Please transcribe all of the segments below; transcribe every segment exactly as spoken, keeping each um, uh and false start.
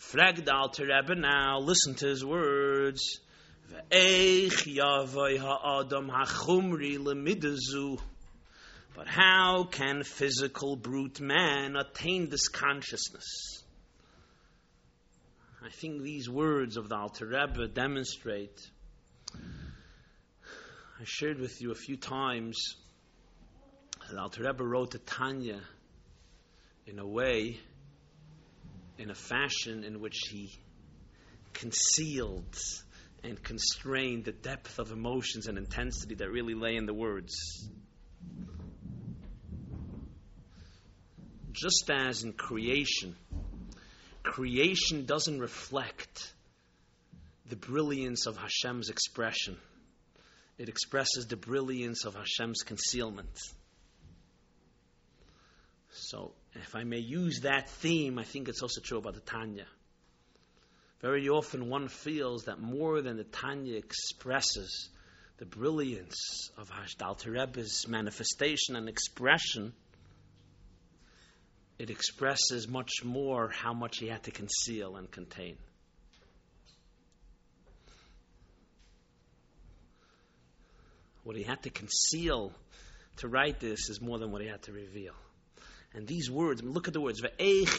Frag the Alter Rebbe now, listen to his words. Ve'eich yavai ha'adam hachumri lemidazu. But how can physical brute man attain this consciousness? I think these words of the Alter Rebbe demonstrate. I shared with you a few times that Alter Rebbe wrote the Tanya in a way, in a fashion in which he concealed and constrained the depth of emotions and intensity that really lay in the words. Just as in creation, creation doesn't reflect the brilliance of Hashem's expression. It expresses the brilliance of Hashem's concealment. So, if I may use that theme, I think it's also true about the Tanya. Very often one feels that more than the Tanya expresses the brilliance of the Alter Rebbe's manifestation and expression, it expresses much more how much he had to conceal and contain. What he had to conceal to write this is more than what he had to reveal. And these words, look at the words. It's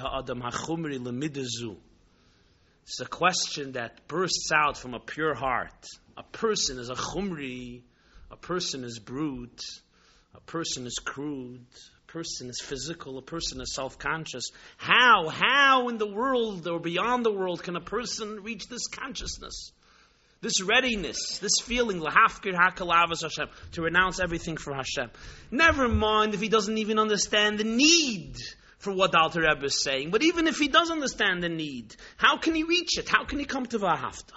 a question that bursts out from a pure heart. A person is a chumri, a person is brute, a person is crude, a person is physical, a person is self-conscious. How, how in the world or beyond the world can a person reach this consciousness? This readiness, this feeling, lahafkir hakalavas Hashem, to renounce everything for Hashem. Never mind if he doesn't even understand the need for what the Alter Rebbe is saying. But even if he does understand the need, how can he reach it? How can he come to Vahafta?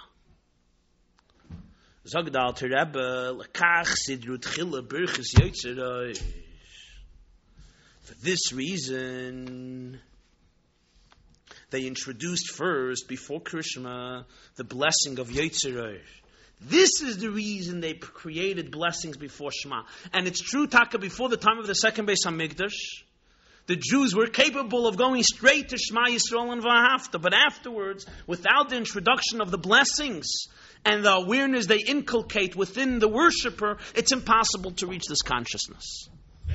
Zog the Alter Rebbe, lekach sidru tchila birchis yotzerai. For this reason, they introduced first, before Krishna, the blessing of Yetzirah. This is the reason they created blessings before Shema. And it's true, Taka, before the time of the second Beis HaMikdash, the Jews were capable of going straight to Shema Yisrael and Vahafta. But afterwards, without the introduction of the blessings and the awareness they inculcate within the worshipper, it's impossible to reach this consciousness.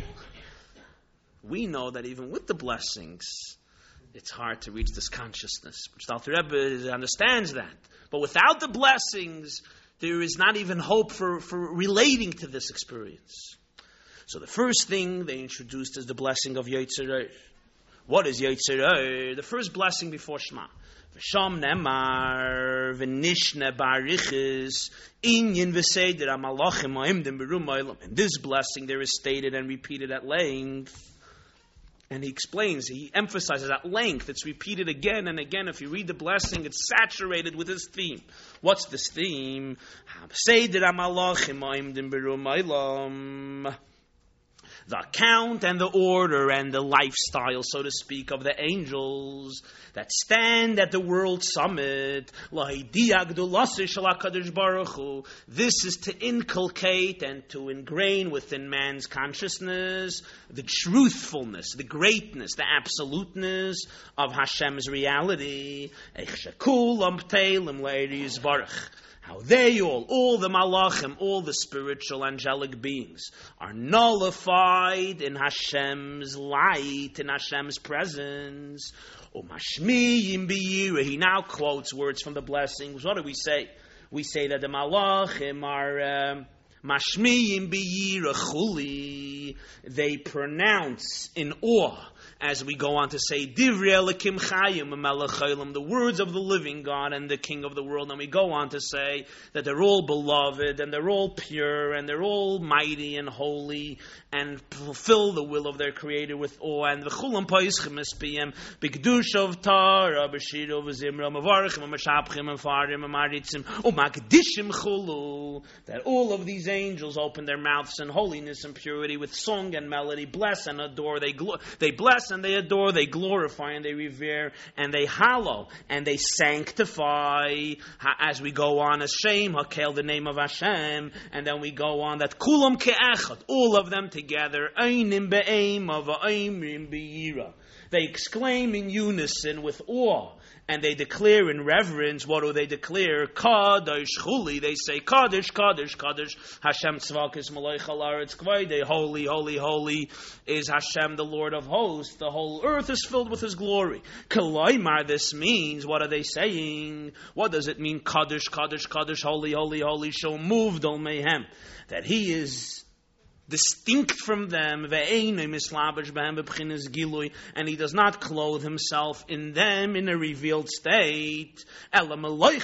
We know that even with the blessings, it's hard to reach this consciousness. The Alter Rebbe understands that. But without the blessings, there is not even hope for, for relating to this experience. So the first thing they introduced is the blessing of Yetzirah. What is Yetzirah? The first blessing before Shema. V'sham nemar v'nishne barichis inyin v'seder ha'malachim ha'imdim b'rum ha'olam. In this blessing there is stated and repeated at length. And he explains, he emphasizes at length, it's repeated again and again. If you read the blessing, it's saturated with this theme. What's this theme? The account and the order and the lifestyle, so to speak, of the angels that stand at the world summit. This is to inculcate and to ingrain within man's consciousness the truthfulness, the greatness, the absoluteness of Hashem's reality. How they all, all the malachim, all the spiritual angelic beings, are nullified in Hashem's light, in Hashem's presence. He now quotes words from the blessings. What do we say? We say that the malachim are mashmiyim b'yira chuli. They pronounce in awe, as we go on to say, Divrei Elokim Chayim Melech Olam, the words of the living God and the King of the world. And we go on to say that they're all beloved and they're all pure and they're all mighty and holy and fulfill the will of their Creator with awe. And v'chulam paischim espiyem b'kedush of Torah b'shiro v'zimra m'varachim m'mashapchim m'farim m'maritzim u'makdishim chulu. That all of these angels open their mouths in holiness and purity with song and melody, bless and adore. They glo- they bless and they adore, they glorify and they revere, and they hallow and they sanctify. As we go on, as Shem Hakel, the name of Hashem, and then we go on that Kulam Ke'echad, all of them together, Einim Be'eim of Eimrim Be'ira. They exclaim in unison with awe, and they declare in reverence. What do they declare? Kadosh Chuli. They say, Kadosh, Kadosh, Kadosh, Hashem Tzvakis Malach Haaretz Kvaydei. Holy, holy, holy is Hashem, the Lord of hosts. The whole earth is filled with His glory. Kalaimar, this means, what are they saying? What does it mean? Kadosh, Kadosh, Kadosh, holy, holy, holy, shall move Dol Mehem. That He is distinct from them, and He does not clothe Himself in them in a revealed state. Where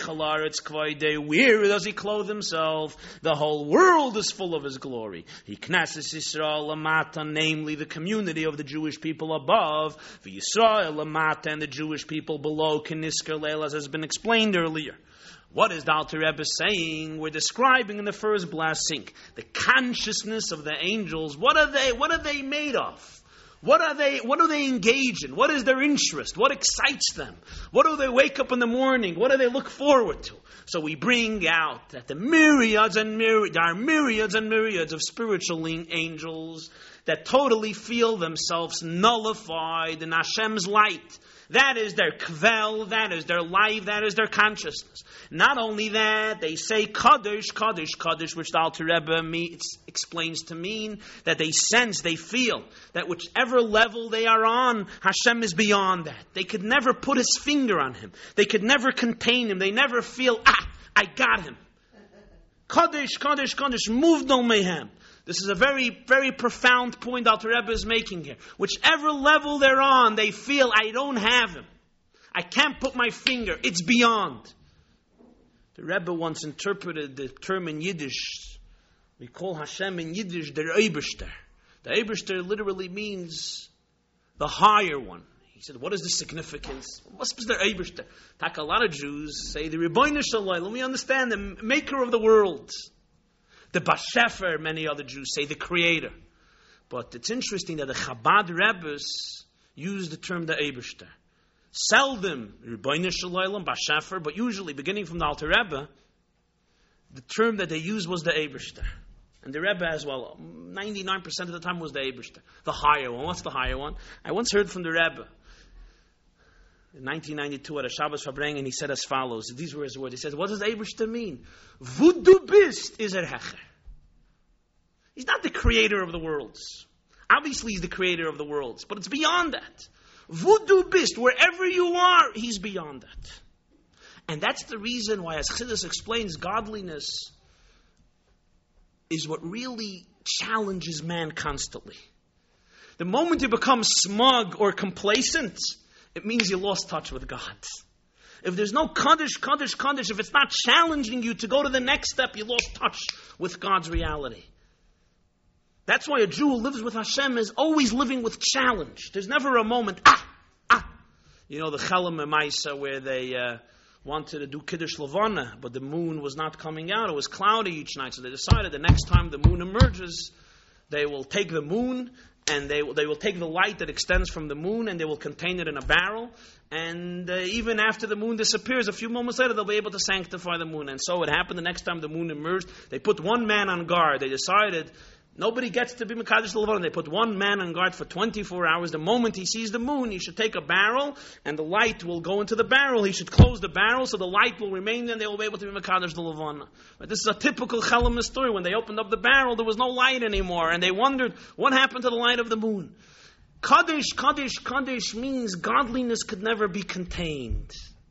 does He clothe Himself? The whole world is full of His glory. He knesses Yisrael lamata, namely the community of the Jewish people above, Yisrael lamata, and the Jewish people below, kenisker leil, as has been explained earlier. What is the Alter Rebbe saying? We're describing in the first blessing the consciousness of the angels. What are they? What are they made of? What are they? What do they engage in? What is their interest? What excites them? What do they wake up in the morning? What do they look forward to? So we bring out that the myriads and myriads, there are myriads and myriads of spiritual angels that totally feel themselves nullified in Hashem's light. That is their kvel, that is their life, that is their consciousness. Not only that, they say Kadosh, Kadosh, Kadosh, which the Alter Rebbe meets, explains to mean that they sense, they feel that whichever level they are on, Hashem is beyond that. They could never put His finger on Him. They could never contain Him. They never feel, ah, I got Him. Kadosh, Kadosh, Kadosh, moved on Mehem. This is a very, very profound point Alter Rebbe is making here. Whichever level they're on, they feel, I don't have Him. I can't put my finger. It's beyond. The Rebbe once interpreted the term in Yiddish. We call Hashem in Yiddish der Eibishter. The Eibishter literally means the higher one. He said, what is the significance? What's the Eibishter? A lot of Jews say, the Rebbeinu Shalom, let me understand, the maker of the world. The Bashefer, many other Jews say, the creator. But it's interesting that the Chabad Rebbes use the term the Eibishter. Seldom, Rebbeinu Shalom, Bashefer, but usually, beginning from the Alter Rebbe, the term that they used was the Eibishter. And the Rebbe as well, ninety-nine percent of the time was the Eibishter. The higher one. What's the higher one? I once heard from the Rebbe in nineteen ninety-two at a Shabbos Verbreng, and he said as follows. These were his words. He said, what does Eibishter mean? Wo du bist is er hecher. He's not the creator of the worlds. Obviously he's the creator of the worlds, but it's beyond that. Wo du bist, wherever you are, He's beyond that. And that's the reason why, as Chassidus explains, godliness is what really challenges man constantly. The moment you become smug or complacent, it means you lost touch with God. If there's no Kaddish, Kaddish, Kaddish, if it's not challenging you to go to the next step, you lost touch with God's reality. That's why a Jew who lives with Hashem is always living with challenge. There's never a moment, ah, ah. You know, the Chelem Emaisa where they uh, wanted to do Kiddush Levana, but the moon was not coming out. It was cloudy each night. So they decided the next time the moon emerges, they will take the moon and they will, they will take the light that extends from the moon and they will contain it in a barrel. And uh, even after the moon disappears, a few moments later, they'll be able to sanctify the moon. And so it happened the next time the moon emerged. They put one man on guard. They decided nobody gets to be Mekadosh Levana. They put one man on guard for twenty-four hours. The moment he sees the moon, he should take a barrel, and the light will go into the barrel. He should close the barrel, so the light will remain there, and they will be able to be Mekadosh Levana. But this is a typical Chelem story. When they opened up the barrel, there was no light anymore, and they wondered, what happened to the light of the moon? Kaddish, Kaddish, Kaddish means godliness could never be contained.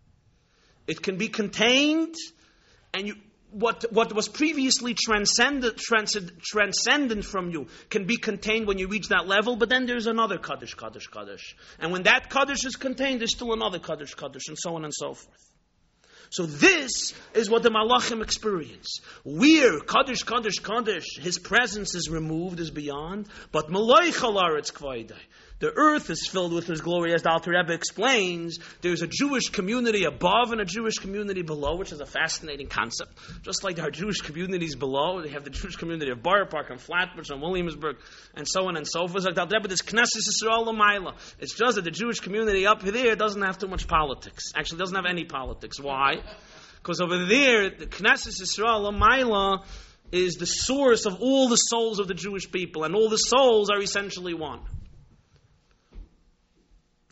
It can be contained, and you... What what was previously transcendent, transcend, transcendent from you can be contained when you reach that level, but then there's another Kaddish, Kaddish, Kaddish. And when that Kaddish is contained, there's still another Kaddish, Kaddish, and so on and so forth. So this is what the Malachim experience. Where Kaddish, Kaddish, Kaddish, His presence is removed, is beyond, but Malach Haaretz Kvaydei. The earth is filled with His glory, as the Alter Rebbe explains. There's a Jewish community above and a Jewish community below, which is a fascinating concept. Just like there are Jewish communities below, they have the Jewish community of Borough Park and Flatbush and Williamsburg, and so on and so forth. Like the Alter Rebbe, this Knesset Yisrael L'mayla. It's just that the Jewish community up there doesn't have too much politics. Actually, doesn't have any politics. Why? Because over there, the Knesset Yisrael L'mayla is the source of all the souls of the Jewish people, and all the souls are essentially one.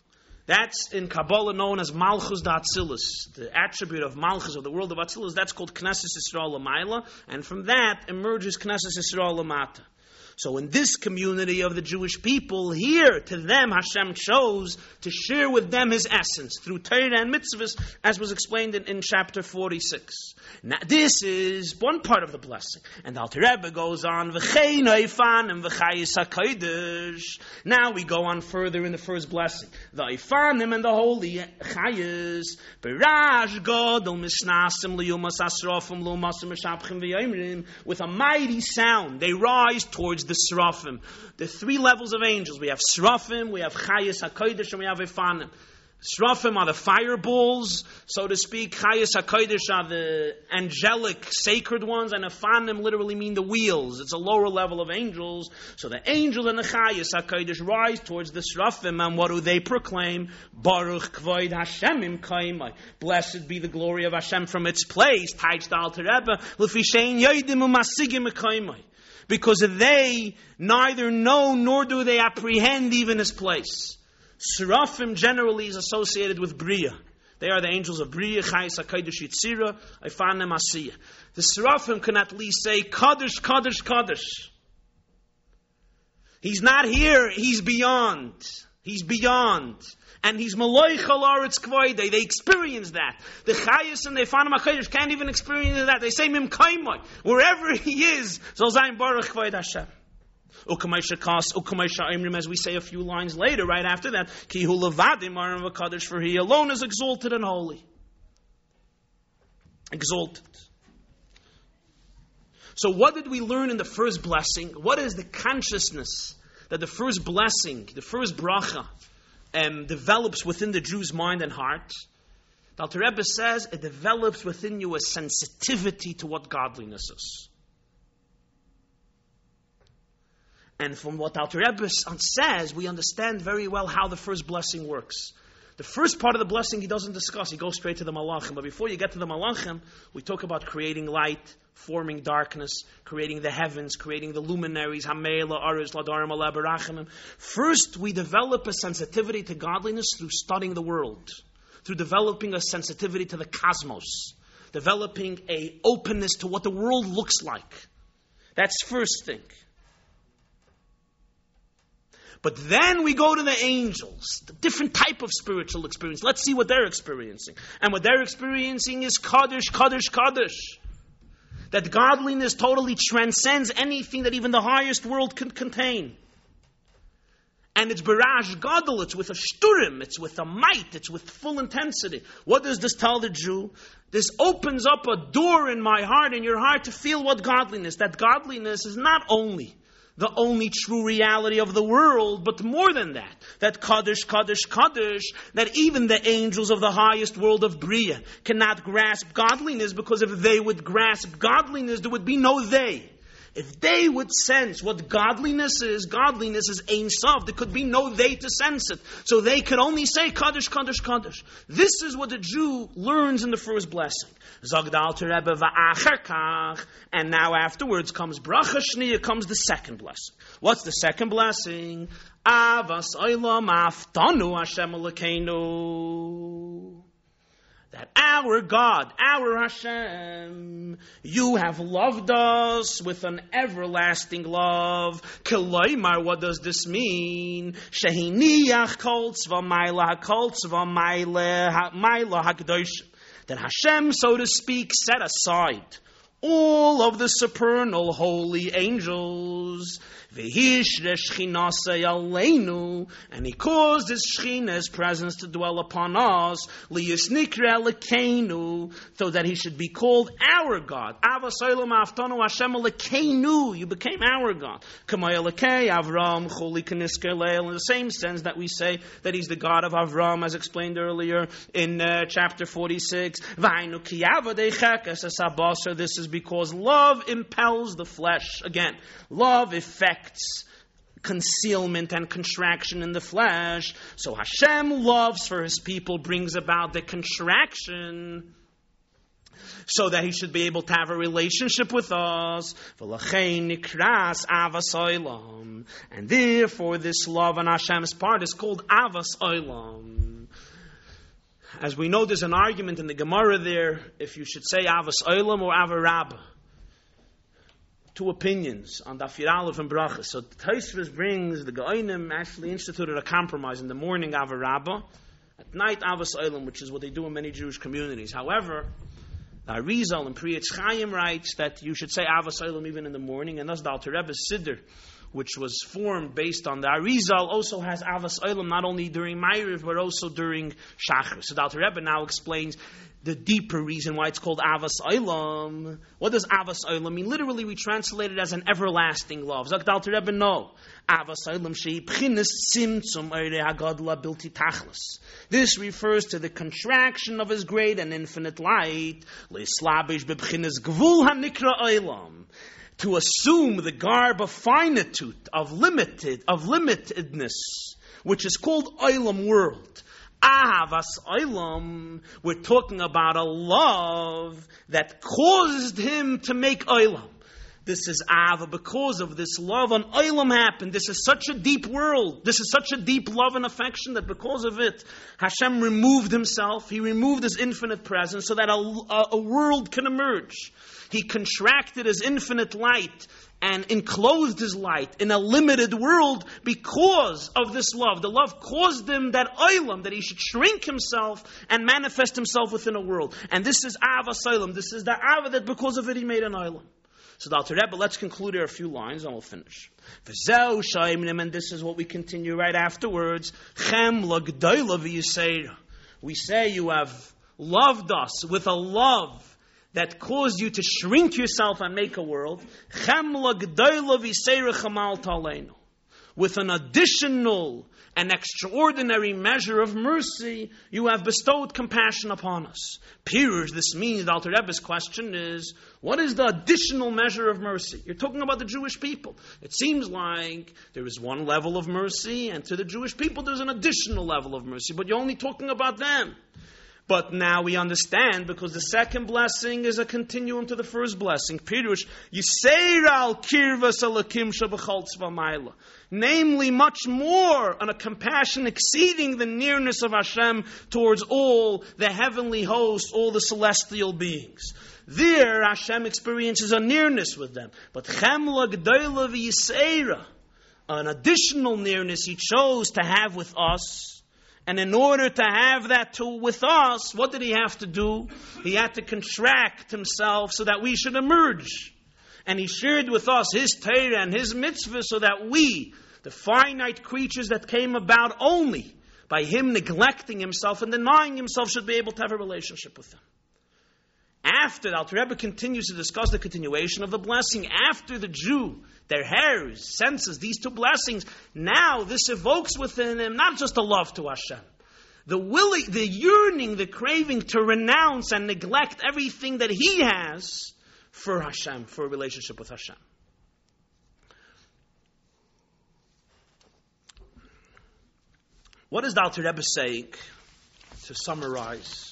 That's in Kabbalah known as Malchus da Atzilus, the attribute of Malchus of the world of Atzilus. That's called Knesset Yisrael L'mayla, and from that emerges Knesset Yisrael L'mata. So in this community of the Jewish people, here to them Hashem chose to share with them His essence through Torah and mitzvahs, as was explained in, in chapter forty-six. Now this is one part of the blessing, and the Alter Rebbe goes on. V'chei noifanim v'chayis hakodesh. Now we go on further in the first blessing. The Ifanim and the holy chayis. Berash gadol misnasim liyumas asrofim lumasim mishapchim v'yomrim. With a mighty sound, they rise towards the Srafim. The three levels of angels. We have Srafim, we have Chayas HaKodesh, and we have Ifanim. Srafim are the fireballs, so to speak. Chayas HaKodesh are the angelic, sacred ones, and Ifanim literally mean the wheels. It's a lower level of angels. So the angels and the Chayas HaKodesh rise towards the Srafim, and what do they proclaim? Baruch Kvoid Hashem im Kaimai. Blessed be the glory of Hashem from its place. Taich the Alter Rebbe, L'fi shein yodim u'masigim Kaimai. Because they neither know nor do they apprehend even His place. Seraphim generally is associated with Bria. They are the angels of Bria, Chayis HaKodesh Yitzira, Ifanim Asiyah. The Seraphim can at least say, Kadosh, Kadosh, Kadosh. He's not here, He's beyond. He's beyond. And He's Maloi Chalaretz Kvoide. They experience that. The Chayas and the Ifanim HaKodesh can't even experience that. They say Mim Kaimai. Wherever He is, Zol Zayin Baruch Kvoid Hashem. Ukameisha Kas, Ukameisha Imrim, as we say a few lines later, right after that, Ki Hu Levadim Aram V'Kadosh, for He alone is exalted and holy. Exalted. So what did we learn in the first blessing? What is the consciousness that the first blessing, the first bracha, Um, develops within the Jew's mind and heart? The Alter Rebbe says it develops within you a sensitivity to what godliness is. And from what Alter Rebbe says, we understand very well how the first blessing works. The first part of the blessing he doesn't discuss. He goes straight to the Malachim. But before you get to the Malachim, we talk about creating light, forming darkness, creating the heavens, creating the luminaries, Hamela, Aris, Ladarim, Alabarachimim. First, we develop a sensitivity to godliness through studying the world, through developing a sensitivity to the cosmos, developing a openness to what the world looks like. That's first thing. But then we go to the angels, the different type of spiritual experience. Let's see what they're experiencing. And what they're experiencing is Kaddish, Kaddish, Kaddish. That godliness totally transcends anything that even the highest world can contain. And it's Barash Gadol, it's with a shturim, it's with a might, it's with full intensity. What does this tell the Jew? This opens up a door in my heart, in your heart, to feel what godliness. That godliness is not only the only true reality of the world, but more than that, that Kaddish, Kaddish, Kaddish, that even the angels of the highest world of Bria cannot grasp godliness, because if they would grasp godliness, there would be no they. If they would sense what godliness is, godliness is Ein Sof. There could be no they to sense it. So they could only say Kaddish, Kaddish, Kaddish. This is what the Jew learns in the first blessing. Zog the Alter Rebbe va'acher kach. And now afterwards comes Bracha Shniya, comes the second blessing. What's the second blessing? Avas Olam Aftanu Hashem Elokeinu. That our God, our Hashem, you have loved us with an everlasting love. Kelaymar, what does this mean? Shehiniach kol tzva mayla hakol tzva mayla hakdosh. That Hashem, so to speak, set aside all of the supernal holy angels. And He caused His Shechina's presence to dwell upon us, so that He should be called our God. You became our God. In the same sense that we say that He's the God of Avram, as explained earlier in uh, chapter forty-six. This is because love impels the flesh. Again, love affects concealment and contraction in the flesh. So Hashem loves for His people brings about the contraction so that he should be able to have a relationship with us. And therefore this love on Hashem's part is called Avas Olam. As we know, there's an argument in the Gemara there, if you should say Avas Olam or Ava Rabbah. Two opinions on Daf Yud Aleph and Brachas. So Tosfos brings, the Gaonim actually instituted a compromise. In the morning, Ava Rabbah. At night, Avas Olam, which is what they do in many Jewish communities. However, the Arizal and Pri Etz Chaim writes that you should say Avas Olam even in the morning, and thus the Alter Rebbe's Siddur, which was formed based on the Arizal, also has Avas Olam not only during Ma'ariv, but also during Shachar. So the Alter Rebbe now explains the deeper reason why it's called Avas Olam. What does Avas Olam mean? Literally, we translate it as an everlasting love. Zok the Alter Rebbe, no. Avas Olam shei b'chinas simtzum eirei hagadla bilti tachlis. This refers to the contraction of His great and infinite light. Leislabish b'chinas gvul hanikra olam. To assume the garb of finitude, of limited, of limitedness, which is called Olam world. Avas Olam, we're talking about a love that caused him to make Olam. This is Ava, because of this love, an Olam happened. This is such a deep world. This is such a deep love and affection that because of it, Hashem removed Himself. He removed His infinite presence so that a, a, a world can emerge. He contracted His infinite light and enclosed His light in a limited world because of this love. The love caused Him that Olam, that He should shrink Himself and manifest Himself within a world. And this is Avas Olam. This is the Ava that because of it He made an Olam. So the Alter Rebbe, let's conclude here a few lines and we'll finish. And this is what we continue right afterwards. We say you have loved us with a love that caused you to shrink yourself and make a world. With an additional and extraordinary measure of mercy, you have bestowed compassion upon us. Pirush, this means, the Alter Rebbe's question is, what is the additional measure of mercy? You're talking about the Jewish people. It seems like there is one level of mercy, and to the Jewish people there's an additional level of mercy, but you're only talking about them. But now we understand, because the second blessing is a continuum to the first blessing. Pirush, Yiseir al kirvas alakim shabachal tzvamayla. Namely, much more on a compassion exceeding the nearness of Hashem towards all the heavenly hosts, all the celestial beings. There, Hashem experiences a nearness with them. But chemla g'dayla v'yiseira, an additional nearness He chose to have with us. And in order to have that too with us, what did He have to do? He had to contract Himself so that we should emerge. And He shared with us His Torah and His mitzvah so that we, the finite creatures that came about only by Him neglecting Himself and denying Himself, should be able to have a relationship with Him. After, the Alter Rebbe continues to discuss the continuation of the blessing. After the Jew, their hairs, senses, these two blessings, now this evokes within him not just a love to Hashem, the willing, the yearning, the craving to renounce and neglect everything that he has for Hashem, for a relationship with Hashem. What is the Alter Rebbe saying, to summarize?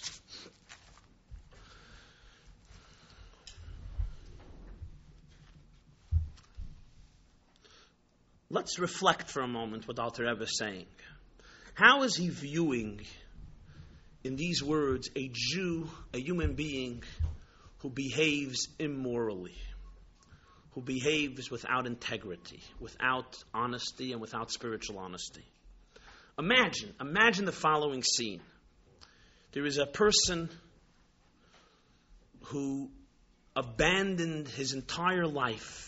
Let's reflect for a moment what Alter Rebbe is saying. How is he viewing, in these words, a Jew, a human being who behaves immorally, who behaves without integrity, without honesty, and without spiritual honesty? Imagine, imagine the following scene. There is a person who abandoned his entire life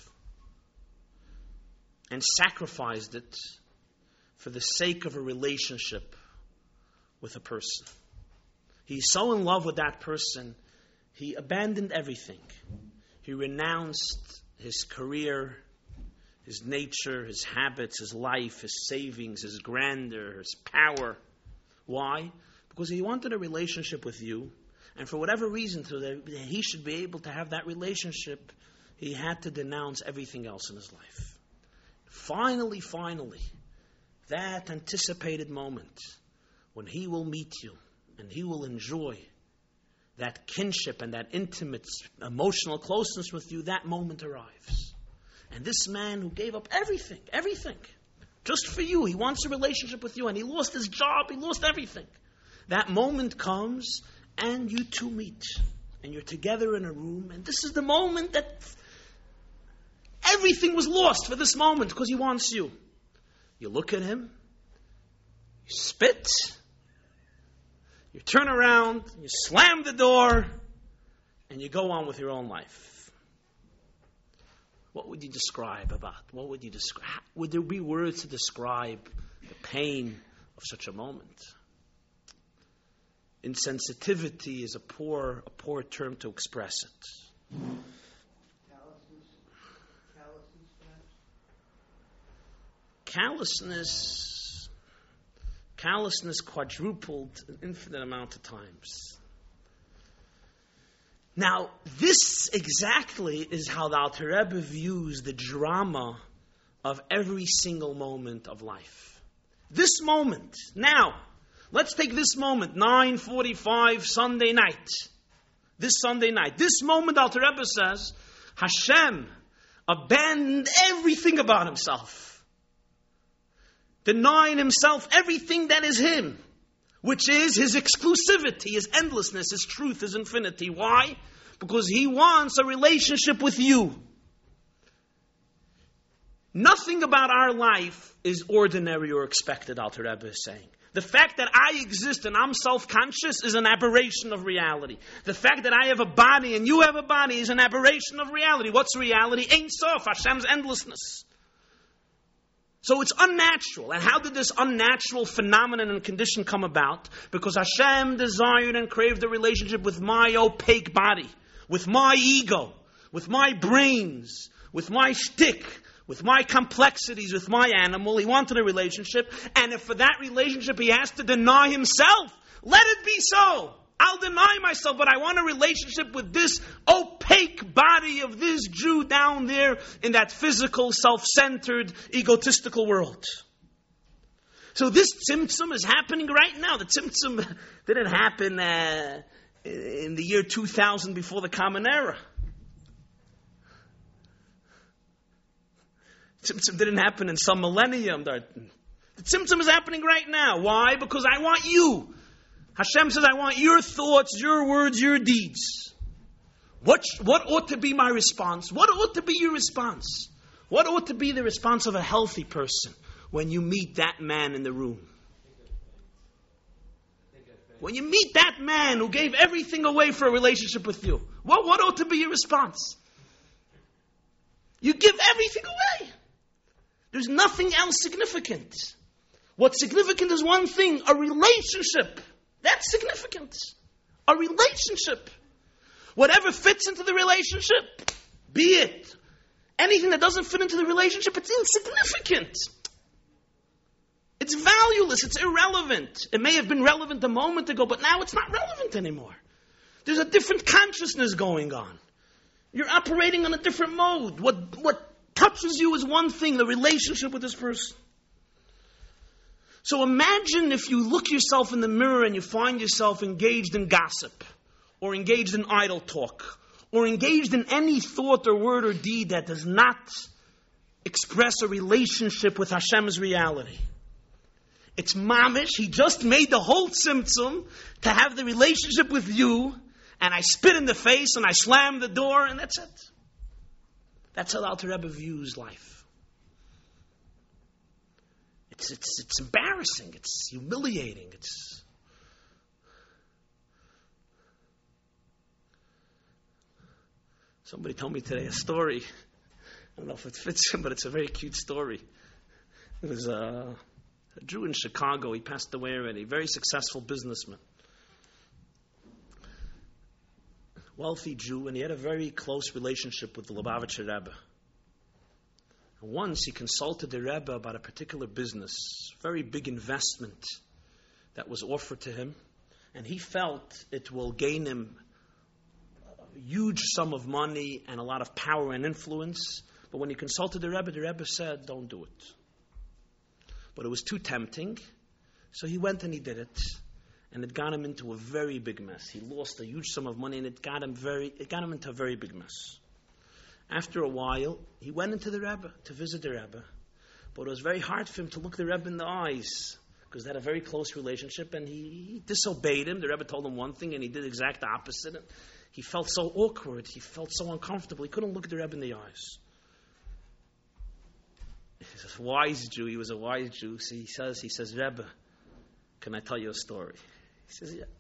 and sacrificed it for the sake of a relationship with a person. He's so in love with that person, he abandoned everything. He renounced his career, his nature, his habits, his life, his savings, his grandeur, his power. Why? Because he wanted a relationship with you, and for whatever reason, so that he should be able to have that relationship, he had to denounce everything else in his life. Finally, finally, that anticipated moment when he will meet you and he will enjoy that kinship and that intimate emotional closeness with you, that moment arrives. And this man who gave up everything, everything, just for you, he wants a relationship with you, and he lost his job, he lost everything. That moment comes, and you two meet. And you're together in a room, and this is the moment that everything was lost for this moment, because he wants you. You look at him, you spit, you turn around, you slam the door, and you go on with your own life. What would you describe about? What would you describe? Would there be words to describe the pain of such a moment? Insensitivity is a poor, a poor term to express it. Callousness, callousness quadrupled an infinite amount of times. Now, this exactly is how the Alter Rebbe views the drama of every single moment of life. This moment, now, let's take this moment, nine forty-five Sunday night. This Sunday night. This moment, Alter Rebbe says, Hashem abandoned everything about himself. Denying himself everything that is him, which is his exclusivity, his endlessness, his truth, his infinity. Why? Because he wants a relationship with you. Nothing about our life is ordinary or expected, Alter Rebbe is saying. The fact that I exist and I'm self-conscious is an aberration of reality. The fact that I have a body and you have a body is an aberration of reality. What's reality? Ein Sof, Hashem's endlessness. So it's unnatural. And how did this unnatural phenomenon and condition come about? Because Hashem desired and craved a relationship with my opaque body, with my ego, with my brains, with my shtick, with my complexities, with my animal. He wanted a relationship. And if for that relationship he has to deny himself, let it be so. I'll deny myself, but I want a relationship with this opaque body of this Jew down there in that physical, self-centered, egotistical world. So this tzimtzum is happening right now. The tzimtzum didn't happen uh, in the year two thousand before the Common Era. Tzimtzum didn't happen in some millennium. The tzimtzum is happening right now. Why? Because I want you. Hashem says, I want your thoughts, your words, your deeds. What, what ought to be my response? What ought to be your response? What ought to be the response of a healthy person when you meet that man in the room? When you meet that man who gave everything away for a relationship with you, what, what ought to be your response? You give everything away. There's nothing else significant. What's significant is one thing, a relationship. That's significant. A relationship. Whatever fits into the relationship, be it. Anything that doesn't fit into the relationship, it's insignificant. It's valueless. It's irrelevant. It may have been relevant a moment ago, but now it's not relevant anymore. There's a different consciousness going on. You're operating on a different mode. What, what touches you is one thing, the relationship with this person. So imagine if you look yourself in the mirror and you find yourself engaged in gossip, or engaged in idle talk, or engaged in any thought or word or deed that does not express a relationship with Hashem's reality. It's mamish. He just made the whole tzimtzum to have the relationship with you, and I spit in the face and I slam the door, and that's it. That's how the Alter Rebbe views life. It's, it's, it's embarrassing. It's humiliating. It's Somebody told me today a story. I don't know if it fits him, but it's a very cute story. It was a, a Jew in Chicago. He passed away already. Very successful businessman. Wealthy Jew, and he had a very close relationship with the Lubavitcher Rebbe. Once he consulted the Rebbe about a particular business, very big investment that was offered to him, and he felt it will gain him a huge sum of money and a lot of power and influence. But when he consulted the Rebbe, the Rebbe said, don't do it. But it was too tempting, so he went and he did it. And it got him into a very big mess. He lost a huge sum of money, and it got him very, it got him into a very big mess. After a while, he went into the Rebbe to visit the Rebbe. But it was very hard for him to look the Rebbe in the eyes, because they had a very close relationship, and he, he disobeyed him. The Rebbe told him one thing, and he did the exact opposite. He felt so awkward. He felt so uncomfortable. He couldn't look the Rebbe in the eyes. He's a wise Jew. He was a wise Jew. So he says, he says, Rebbe, can I tell you a story? He says, yeah.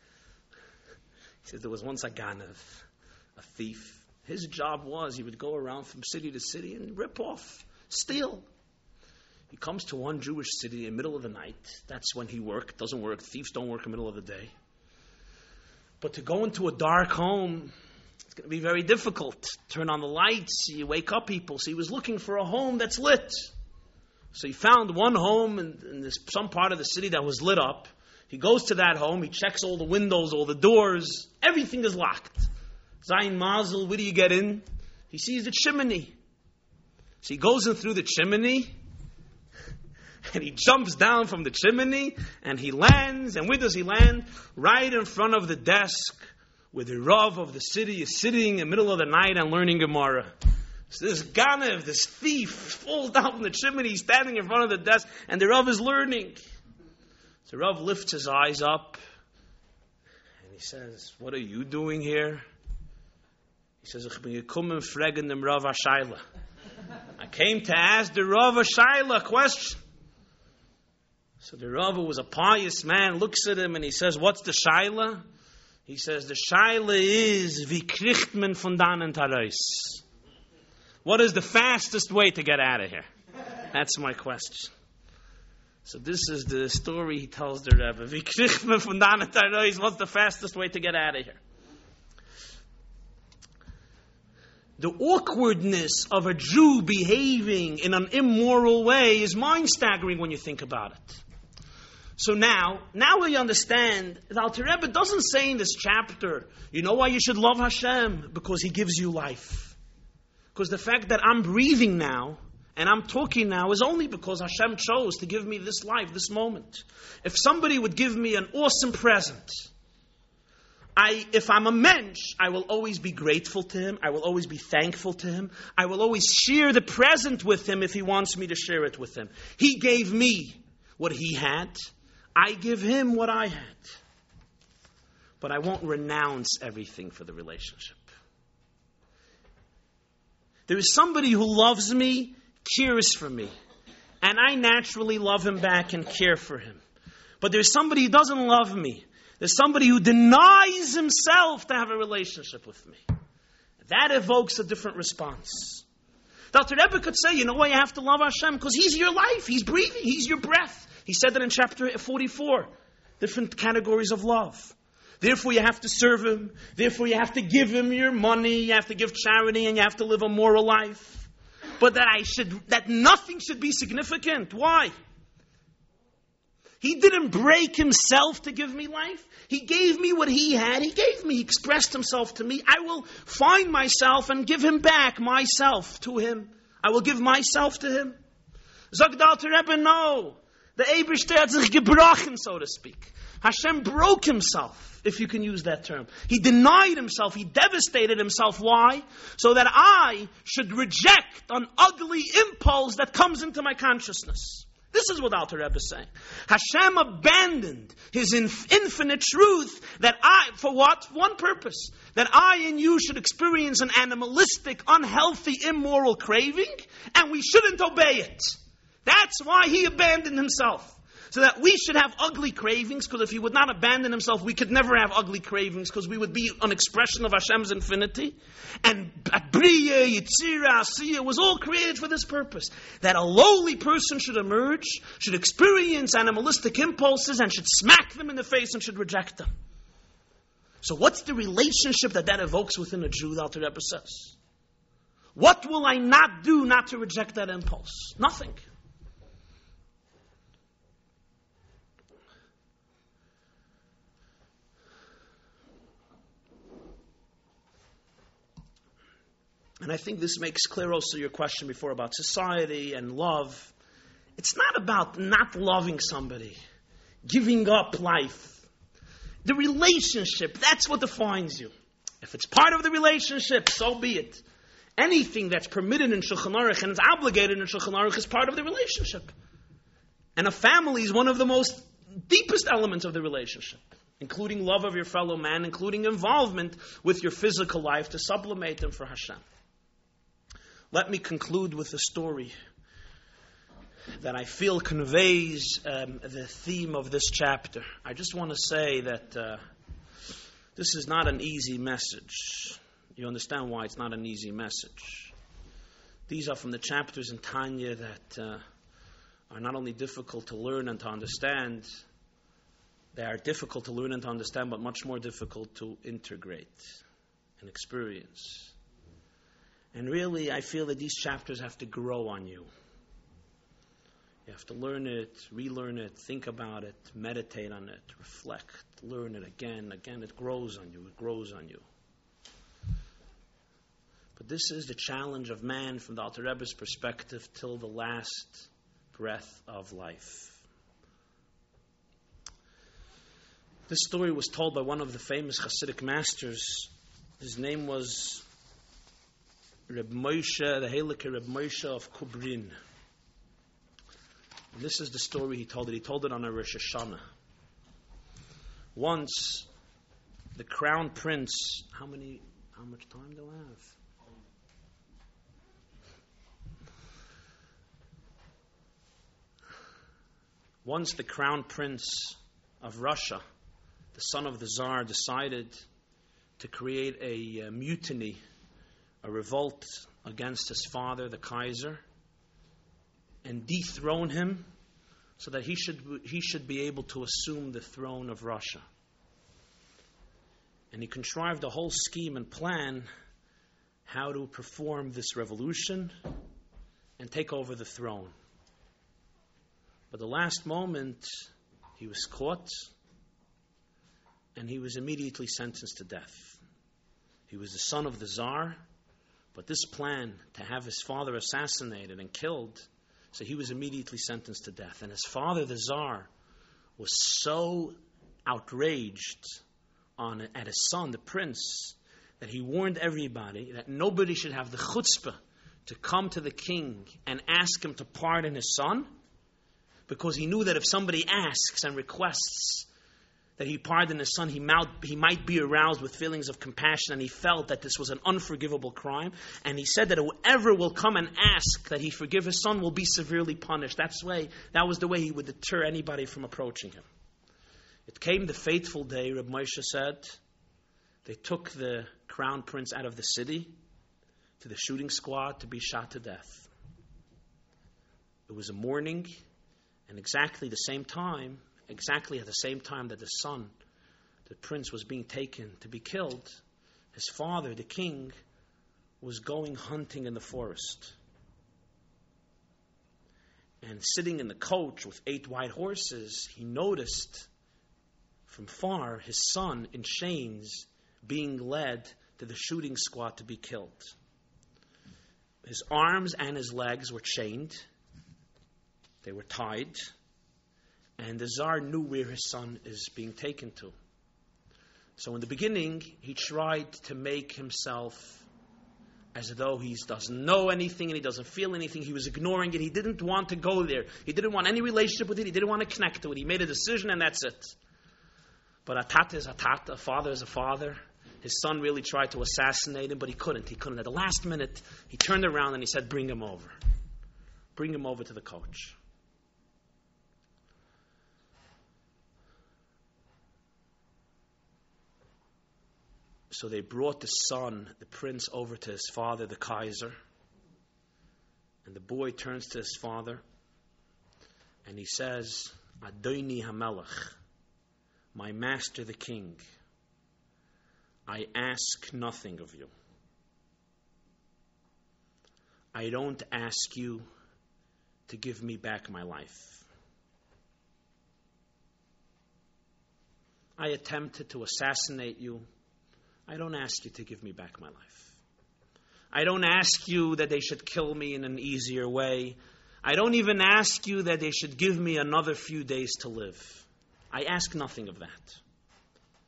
He says, there was once a ganav, a thief. His job was he would go around from city to city and rip off, steal. He comes to one Jewish city in the middle of the night. That's when he worked. Doesn't work. Thieves don't work in the middle of the day. But to go into a dark home, it's going to be very difficult. Turn on the lights. You wake up people. So he was looking for a home that's lit. So he found one home in, in this, some part of the city that was lit up. He goes to that home. He checks all the windows, all the doors. Everything is locked. Zayin Mazel, where do you get in? He sees the chimney. So he goes in through the chimney. And he jumps down from the chimney. And he lands. And where does he land? Right in front of the desk where the Rav of the city is sitting in the middle of the night and learning Gemara. So this Ganev, this thief, falls down from the chimney. He's standing in front of the desk. And the Rav is learning. So Rav lifts his eyes up. And he says, what are you doing here? He says, Ich bin gekommen fragen dem Rav a Shaila. I came to ask the Rav a Shaila a question. So the Rav, who was a pious man, looks at him and he says, what's the Shaila? He says, the Shaila is, wie kriegt man von dannen tarais? What is the fastest way to get out of here? That's my question. So this is the story he tells the Rebbe. Wie kriegt man von dannen tarais? What's the fastest way to get out of here? The awkwardness of a Jew behaving in an immoral way is mind-staggering when you think about it. So now, now we understand that Alter Rebbe doesn't say in this chapter, you know why you should love Hashem? Because He gives you life. Because the fact that I'm breathing now, and I'm talking now, is only because Hashem chose to give me this life, this moment. If somebody would give me an awesome present, I, if I'm a mensch, I will always be grateful to him. I will always be thankful to him. I will always share the present with him if he wants me to share it with him. He gave me what he had. I give him what I had. But I won't renounce everything for the relationship. There is somebody who loves me, cares for me, and I naturally love him back and care for him. But there's somebody who doesn't love me. There's somebody who denies himself to have a relationship with me. That evokes a different response. Doctor Rebbe could say, you know why you have to love Hashem? Because He's your life. He's breathing. He's your breath. He said that in chapter forty-four. Different categories of love. Therefore you have to serve Him. Therefore you have to give Him your money. You have to give charity and you have to live a moral life. But that I should, that nothing should be significant. Why? He didn't break Himself to give me life. He gave me what He had. He gave me. He expressed Himself to me. I will find myself and give Him back myself to Him. I will give myself to Him. Sagt der Alter Rebbe, no. The Eibishter hat sich gebrochen, so to speak. Hashem broke Himself, if you can use that term. He denied Himself. He devastated Himself. Why? So that I should reject an ugly impulse that comes into my consciousness. This is what Alter Rebbe is saying. Hashem abandoned His inf- infinite truth that I, for what? One purpose. That I and you should experience an animalistic, unhealthy, immoral craving, and we shouldn't obey it. That's why He abandoned Himself. So that we should have ugly cravings, because if He would not abandon Himself, we could never have ugly cravings, because we would be an expression of Hashem's infinity. And Briya, Yitzira, Asiya was all created for this purpose. That a lowly person should emerge, should experience animalistic impulses, and should smack them in the face and should reject them. So what's the relationship that that evokes within a Jew, the Alter Rebbe says? What will I not do not to reject that impulse? Nothing. And I think this makes clear also your question before about society and love. It's not about not loving somebody, giving up life. The relationship, that's what defines you. If it's part of the relationship, so be it. Anything that's permitted in Shulchan Aruch and is obligated in Shulchan Aruch is part of the relationship. And a family is one of the most deepest elements of the relationship, including love of your fellow man, including involvement with your physical life to sublimate them for Hashem. Let me conclude with a story that I feel conveys um, the theme of this chapter. I just want to say that uh, this is not an easy message. You understand why it's not an easy message. These are from the chapters in Tanya that uh, are not only difficult to learn and to understand, they are difficult to learn and to understand, but much more difficult to integrate and experience. And really, I feel that these chapters have to grow on you. You have to learn it, relearn it, think about it, meditate on it, reflect, learn it again. Again, it grows on you. It grows on you. But this is the challenge of man from the Alter Rebbe's perspective till the last breath of life. This story was told by one of the famous Hasidic masters. His name was Reb Moshe, the Heilige Reb Moshe of Kubrin. And this is the story he told it. He told it on a Rosh Hashanah. Once, the crown prince, how many, how much time do I have? Once the crown prince of Russia, the son of the Tsar, decided to create a, a mutiny, a revolt against his father, the Kaiser, and dethrone him so that he should he should be able to assume the throne of Russia. And he contrived a whole scheme and plan how to perform this revolution and take over the throne. But the last moment, he was caught and he was immediately sentenced to death. He was the son of the Tsar, but this plan to have his father assassinated and killed, so he was immediately sentenced to death. And his father, the Tsar, was so outraged on at his son, the prince, that he warned everybody that nobody should have the chutzpah to come to the king and ask him to pardon his son, because he knew that if somebody asks and requests that he pardon his son, he might, he might be aroused with feelings of compassion, and he felt that this was an unforgivable crime. And he said that whoever will come and ask that he forgive his son will be severely punished. That's way, that was the way he would deter anybody from approaching him. It came the fateful day, Reb Moshe said. They took the crown prince out of the city to the shooting squad to be shot to death. It was a morning, and exactly the same time, Exactly at the same time that the son, the prince, was being taken to be killed, his father, the king, was going hunting in the forest. And sitting in the coach with eight white horses, he noticed from far his son in chains being led to the shooting squad to be killed. His arms and his legs were chained. They were tied. And the Tsar knew where his son is being taken to. So in the beginning, he tried to make himself as though he doesn't know anything and he doesn't feel anything. He was ignoring it. He didn't want to go there. He didn't want any relationship with it. He didn't want to connect to it. He made a decision and that's it. But a tata is a tata. A father is a father. His son really tried to assassinate him, but he couldn't. He couldn't. At the last minute, he turned around and he said, bring him over. Bring him over to the coach. So they brought the son, the prince, over to his father, the Kaiser. And the boy turns to his father and he says, Adoni HaMelech, my master the king, I ask nothing of you. I don't ask you to give me back my life. I attempted to assassinate you. I don't ask you to give me back my life. I don't ask you that they should kill me in an easier way. I don't even ask you that they should give me another few days to live. I ask nothing of that.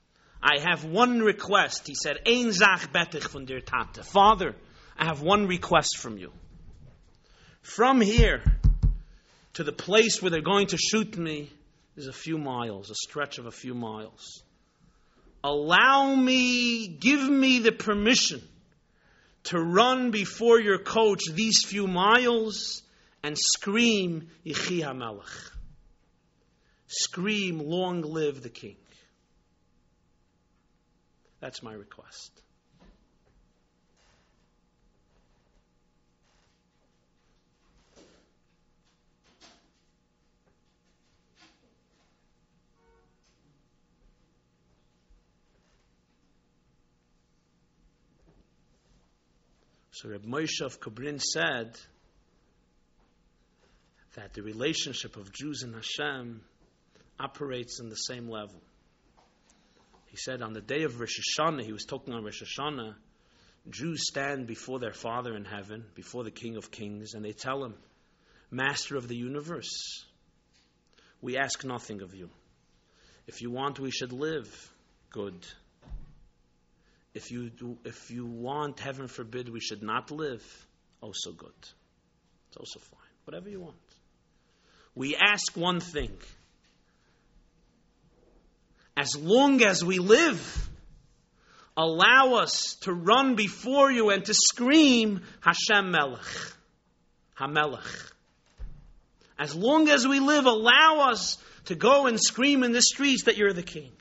I have one request. He said, Ein Zach betich von dir Tate. Father, I have one request from you. From here to the place where they're going to shoot me is a few miles, a stretch of a few miles. Allow me, give me the permission to run before your coach these few miles and scream, Yechi HaMelech. Scream, long live the king. That's my request. So Reb Moshe of Kobrin said that the relationship of Jews and Hashem operates on the same level. He said on the day of Rosh Hashanah, he was talking on Rosh Hashanah, Jews stand before their Father in heaven, before the King of Kings, and they tell him, Master of the universe, we ask nothing of you. If you want, we should live. Good. If you do, if you want, heaven forbid, we should not live. Also good. It's also fine. Whatever you want. We ask one thing. As long as we live, allow us to run before you and to scream, Hashem Melech. HaMelech. As long as we live, allow us to go and scream in the streets that you're the king.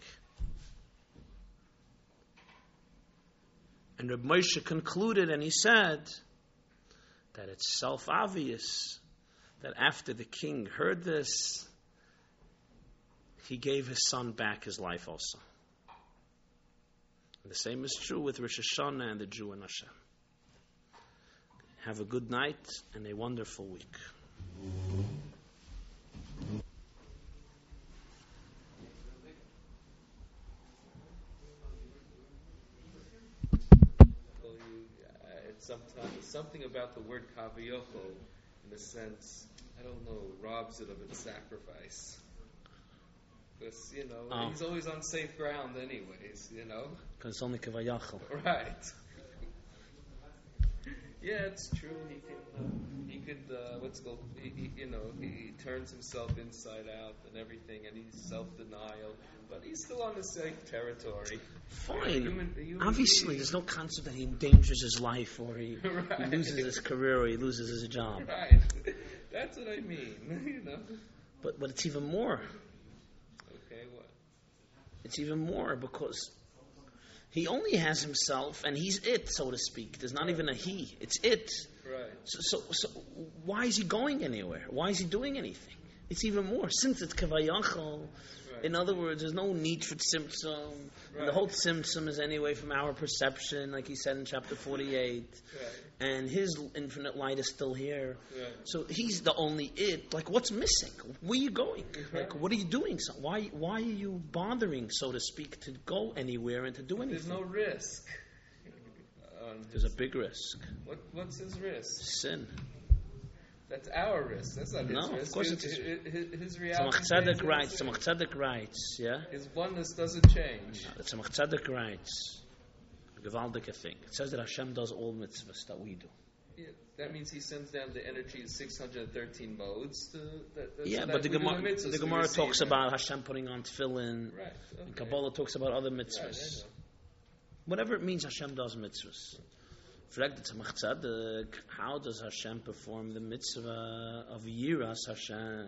And Reb Moshe concluded and he said that it's self-obvious that after the king heard this, he gave his son back his life also. And the same is true with Rosh Hashanah and the Jew and Hashem. Have a good night and a wonderful week. Sometimes something about the word kaviyachol, in a sense, I don't know, robs it of its sacrifice. Because, you know, oh. he's always on safe ground anyways, you know? Because it's only kavayachol. Right. Yeah, it's true. He can, uh, he could, uh, what's called, he, he, you know, he, he turns himself inside out and everything, and he's self-denial, but he's still on the safe territory. Fine. Human, human Obviously, being. There's no concept that he endangers his life or he, right. he loses his career or he loses his job. Right. That's what I mean, you know. But but it's even more. Okay, what? It's even more because he only has himself, and he's it, so to speak. There's not even a he. It's it. Right. So, so, so why is he going anywhere? Why is he doing anything? It's even more. Since it's kavayachol, right. In other words, there's no need for tzimtzum. Right. And the whole tzimtzum is anyway from our perception, like he said in chapter forty-eight. Right. And his infinite light is still here. Right. So he's the only it. Like, what's missing? Where are you going? Right. Like, what are you doing? So why why are you bothering, so to speak, to go anywhere and to do anything? There's no risk. Um, There's a big risk. What What's his risk? Sin. That's our risk. That's not his no, risk. No, of course his, it's his, his, his reality. Tzemach Tzedek writes. Tzemach Tzedek writes. Yeah. His oneness doesn't change. No, Tzemach Tzedek writes. A gewaldige thing. It says that Hashem does all mitzvahs that we do. Yeah, that means he sends down the energy in six hundred thirteen modes. To, that, that, yeah, so but the Gemara, the, the Gemara talks right? about Hashem putting on tefillin. Right. Okay. And Kabbalah talks about other mitzvahs. Right, whatever it means, Hashem does mitzvahs. Frag the Tzemach Tzedek, how does Hashem perform the mitzvah of Yiras Hashem?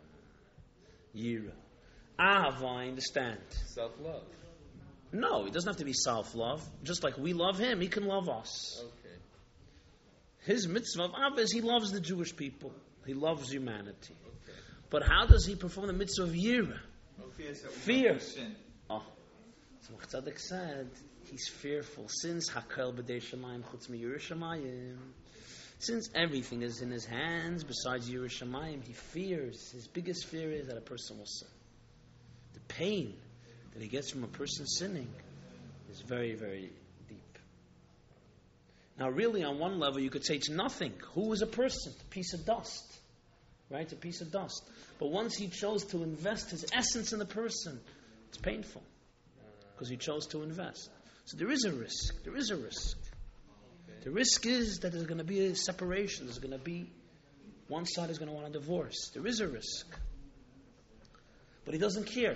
Yira. Ahava, I understand. Self-love. No, it doesn't have to be self-love. Just like we love Him, He can love us. Okay. His mitzvah of Ahava is He loves the Jewish people. He loves humanity. Okay. But how does He perform the mitzvah of Yira? Oh, fear. Fear. Oh. Tzemach Tzedek said, he's fearful. Since Hakel b'dei Shamayim chutz mi Yerushalayim, since everything is in his hands besides Yerushalayim, he fears. His biggest fear is that a person will sin. The pain that he gets from a person sinning is very, very deep. Now, really, on one level, you could say it's nothing. Who is a person? A piece of dust. Right? A piece of dust. But once he chose to invest his essence in the person, it's painful. because he chose to invest. So there is a risk. There is a risk. The risk is that there's going to be a separation. There's going to be, one side is going to want a divorce. There is a risk. But he doesn't care.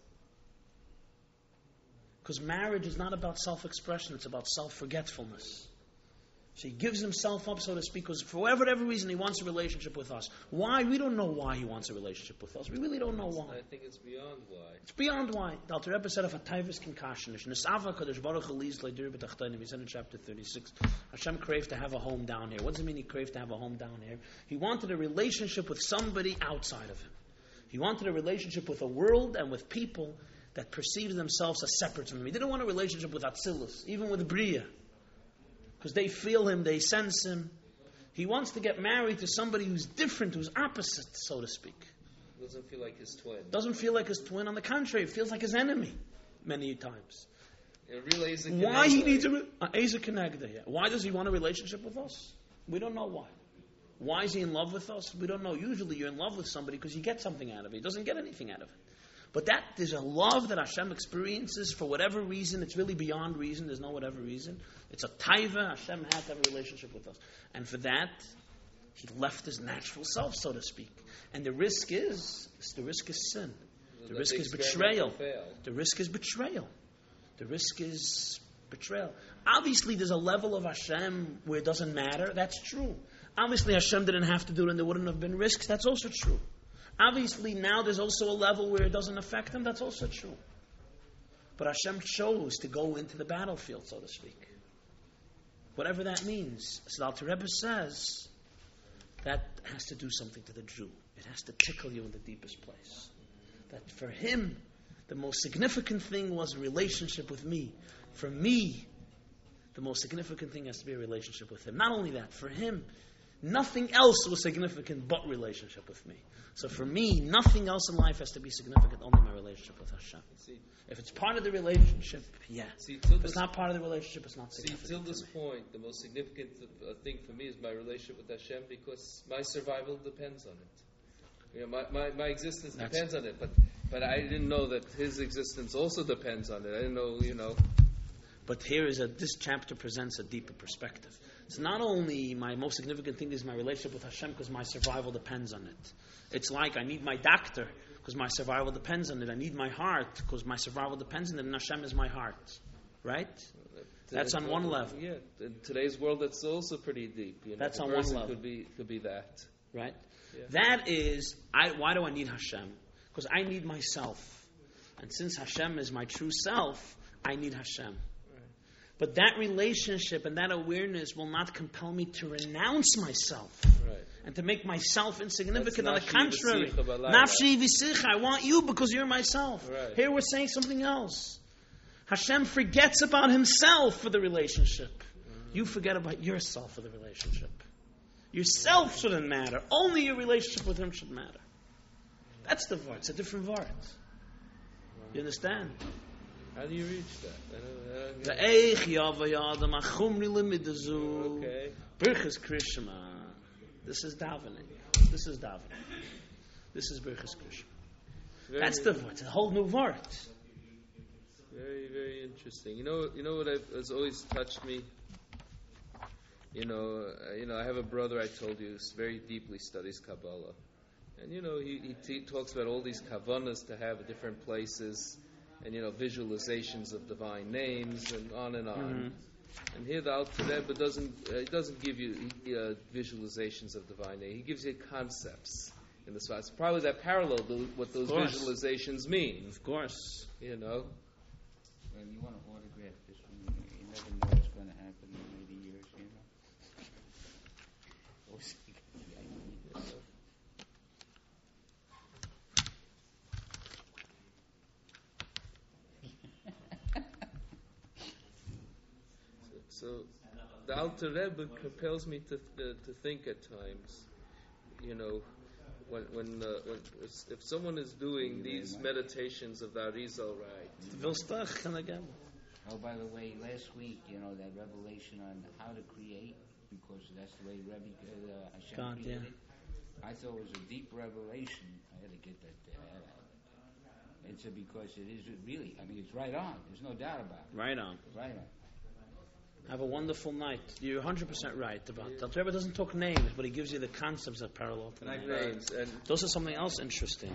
Because marriage is not about self-expression, it's about self-forgetfulness. So he gives himself up, so to speak, because for whatever reason he wants a relationship with us. Why? We don't know why he wants a relationship with us. We really don't know why. I think it's beyond why. It's beyond why. The Alter Rebbe said, if a taivus can kashanish, Nesava Kadosh Baruch Hu Liz Leidir B'Tachtanim, he said in chapter thirty-six, Hashem craved to have a home down here. What does it mean he craved to have a home down here? He wanted a relationship with somebody outside of him. He wanted a relationship with a world and with people that perceived themselves as separate from him. He didn't want a relationship with Atzilus, even with Bria. Because they feel him, they sense him. He wants to get married to somebody who's different, who's opposite, so to speak. Doesn't feel like his twin. Doesn't feel like his twin. On the contrary, it feels like his enemy many times. Really why he needs a re- uh, yeah. Why does he want a relationship with us? We don't know why. Why is he in love with us? We don't know. Usually you're in love with somebody because you get something out of it. He doesn't get anything out of it. But that there's a love that Hashem experiences for whatever reason. It's really beyond reason. There's no whatever reason. It's a taiva. Hashem had to have a relationship with us. And for that, he left his natural self, so to speak. And the risk is, the risk is sin. The risk is betrayal. The risk is betrayal. The risk is betrayal. Obviously, there's a level of Hashem where it doesn't matter. That's true. Obviously, Hashem didn't have to do it and there wouldn't have been risks. That's also true. Obviously, now there's also a level where it doesn't affect him. That's also true. But Hashem chose to go into the battlefield, so to speak. Whatever that means. So the Alter Rebbe says that has to do something to the Jew. It has to tickle you in the deepest place. That for him, the most significant thing was a relationship with me. For me, the most significant thing has to be a relationship with him. Not only that, for him, nothing else was significant but relationship with me. So for me, nothing else in life has to be significant, only my relationship with Hashem. See, if it's part of the relationship, yeah. See, if it's not part of the relationship, it's not significant. See, till this point, the most significant th- thing for me is my relationship with Hashem because my survival depends on it. You know, my, my, my existence That's depends on it, but but I didn't know that his existence also depends on it. I didn't know, you know. But here is a, this chapter presents a deeper perspective. It's not only my most significant thing is my relationship with Hashem because my survival depends on it. It's like I need my doctor because my survival depends on it. I need my heart because my survival depends on it, and Hashem is my heart. Right? That's on one level. Yeah. In today's world, that's also pretty deep. You know, that's on one level. Could be, could be that. Right? Yeah. That is, I, why do I need Hashem? Because I need myself. And since Hashem is my true self, I need Hashem. But that relationship and that awareness will not compel me to renounce myself right. and to make myself insignificant. On the contrary, nafshi v'sicha, I want you because you're myself. Right. Here we're saying something else. Hashem forgets about himself for the relationship. Mm-hmm. You forget about yourself for the relationship. Yourself shouldn't matter. Only your relationship with him should matter. That's the vart. It's a different vart. You understand? How do you reach that? The Eich Yavayadam Achumri Limidazu. Okay. Birchas Krishma. This is davening. This is davening. This is Birchas Krishma. That's the vart. It's a whole new vart. Very, very interesting. You know, you know what I've, has always touched me. You know, uh, you know, I have a brother. I told you, who very deeply studies Kabbalah, and you know, he, he t- talks about all these kavanas to have at different places. And, you know, visualizations of divine names and on and on. Mm-hmm. And here the Alter Rebbe doesn't, uh, doesn't give you uh, visualizations of divine names. He gives you concepts in the spot. It's probably that parallel to what those visualizations mean. Of course. You know. Well, you want to autograph this one. You never know what's going to happen in eighty years, you know. So the Alter Rebbe compels me to uh, to think at times, you know, when when, uh, when if someone is doing these meditations of the Arizal, right? Oh, by the way, last week, you know, that revelation on how to create, because that's the way Rebbe uh, Hashem God, created. Yeah. I thought it was a deep revelation. I had to get that. Uh, It's a because it is really, I mean, it's right on. There's no doubt about it. Right on. Right on. Have a wonderful night. You're one hundred percent right about that. The Rebbe doesn't talk names, but he gives you the concepts that parallel to Like names. names. And Those are something else interesting.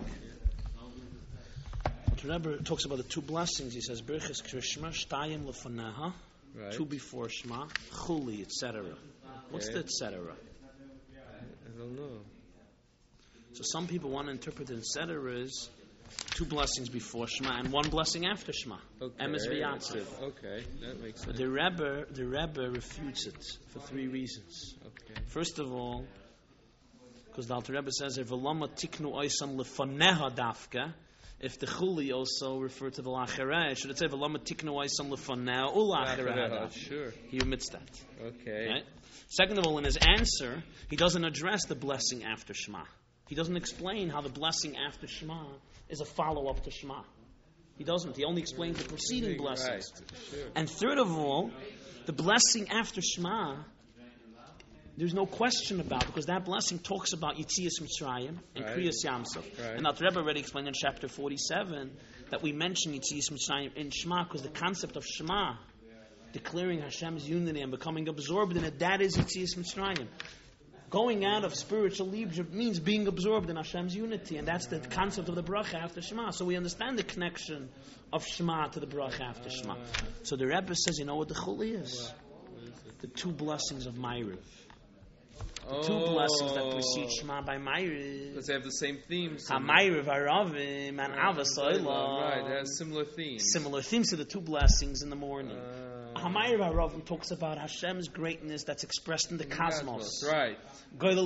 The Rebbe talks about the two blessings. He says, Birchas Krishma, Shtayim Lefaneha, right. two before Shema, Chuli, et cetera. What's Okay. the et cetera? I don't know. So some people want to interpret et cetera as two blessings before Shema and one blessing after Shema. Okay. Emes v'yatzir. Okay, that makes But sense. the Rebbe, the Rebbe refutes it for three reasons. Okay. First of all, because the Alter Rebbe says, "Evelama tiknu oisam lefaneha dafka." If the chuli also refer to the lachareh, should it say "Evelama tiknu oisam lefaneha ulachareh"? Sure. He omits that. Okay. Right? Second of all, in his answer, he doesn't address the blessing after Shema. He doesn't explain how the blessing after Shema is a follow-up to Shema. He doesn't. He only explains the preceding blessings. Right. Sure. And third of all, the blessing after Shema, there's no question about, because that blessing talks about Yitzias Mitzrayim and Right. Kriyas Yamsuf. Right. And Alter Rebbe already explained in chapter forty-seven that we mention Yitzias Mitzrayim in Shema because the concept of Shema, declaring Hashem's unity and becoming absorbed in it, that is Yitzias Mitzrayim. Going out of spiritual Egypt means being absorbed in Hashem's unity, and that's the concept of the bracha after Shema. So we understand the connection of Shema to the bracha after Shema. So the Rebbe says, you know what the chuli is? The two blessings of Ma'ariv. The two Oh. blessings that precede Shema by Ma'ariv. Because they have the same themes. Ha-Ma'ariv Haravim and Avos Olam. Right, it has similar themes. Similar themes to the two blessings in the morning. Uh, Ha-Ma'ariv Haravim talks about Hashem's greatness that's expressed in the cosmos. Right. Okay,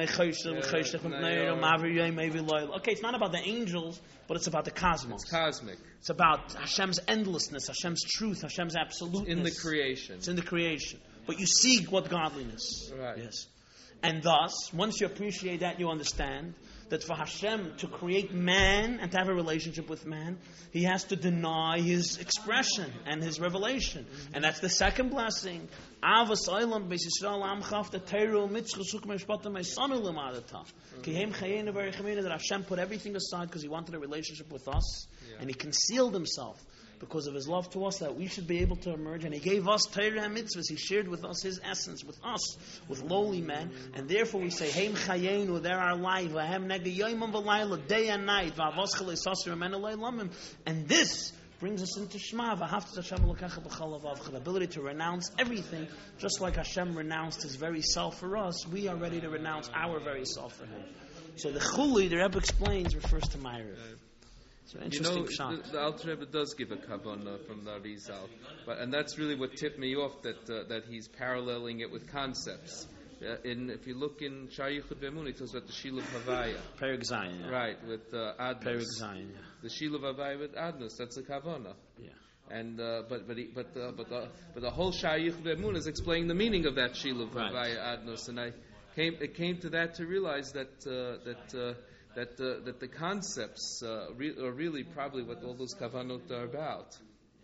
it's not about the angels, but it's about the cosmos. It's cosmic. It's about Hashem's endlessness, Hashem's truth, Hashem's absoluteness. In the creation. It's in the creation. But you see what godliness. Right. Yes. And thus, once you appreciate that, you understand that for Hashem to create man and to have a relationship with man, he has to deny his expression and his revelation. Mm-hmm. And that's the second blessing. Avos Olam Beis Yisrael Amchaf the Teru Mitzvah Suk Meshpatam Meisanu L'Madata. Kihem Chayenu V'Rechemenu, that Hashem put everything aside because he wanted a relationship with us, Yeah. and he concealed himself because of his love to us, that we should be able to emerge. And he gave us Torah and mitzvahs. He shared with us his essence, with us, with lowly men. And therefore we say, Heim Chayenu, they're our life. Vahem Nega Yoimim V'Layla, day and night. V'Avos Chalei Sasir Amen Eloi Lamim. And this brings us into Shema, V'Haftat Hashem Elokecha B'chol Avavcha, the ability to renounce everything, just like Hashem renounced His very self for us. We are ready to renounce our very self for Him. So the Chuli, the Rebbe explains, refers to Ma'ariv. So You interesting know, shot. the, the Alter Rebbe does give a kavanah from the Arizal, but and that's really what tipped me off that uh, that he's paralleling it with concepts. Uh, in if you look in Shar Yichud Ve'emunah, he talks about the Shiluv Havaya, Perek Zayin, yeah. right, with uh, Perek Adnus. Zayin, yeah. The Shiluv Havaya with Adnus, that's a kavanah. Yeah. And uh, but but he, but uh, but the but the whole Shar Yichud Ve'emunah is explaining the meaning of that Shiluv Right. Havaya Adnus, and I came it came to that to realize that uh, that. Uh, That uh, that the concepts uh, re- are really probably what all those kavanot are about.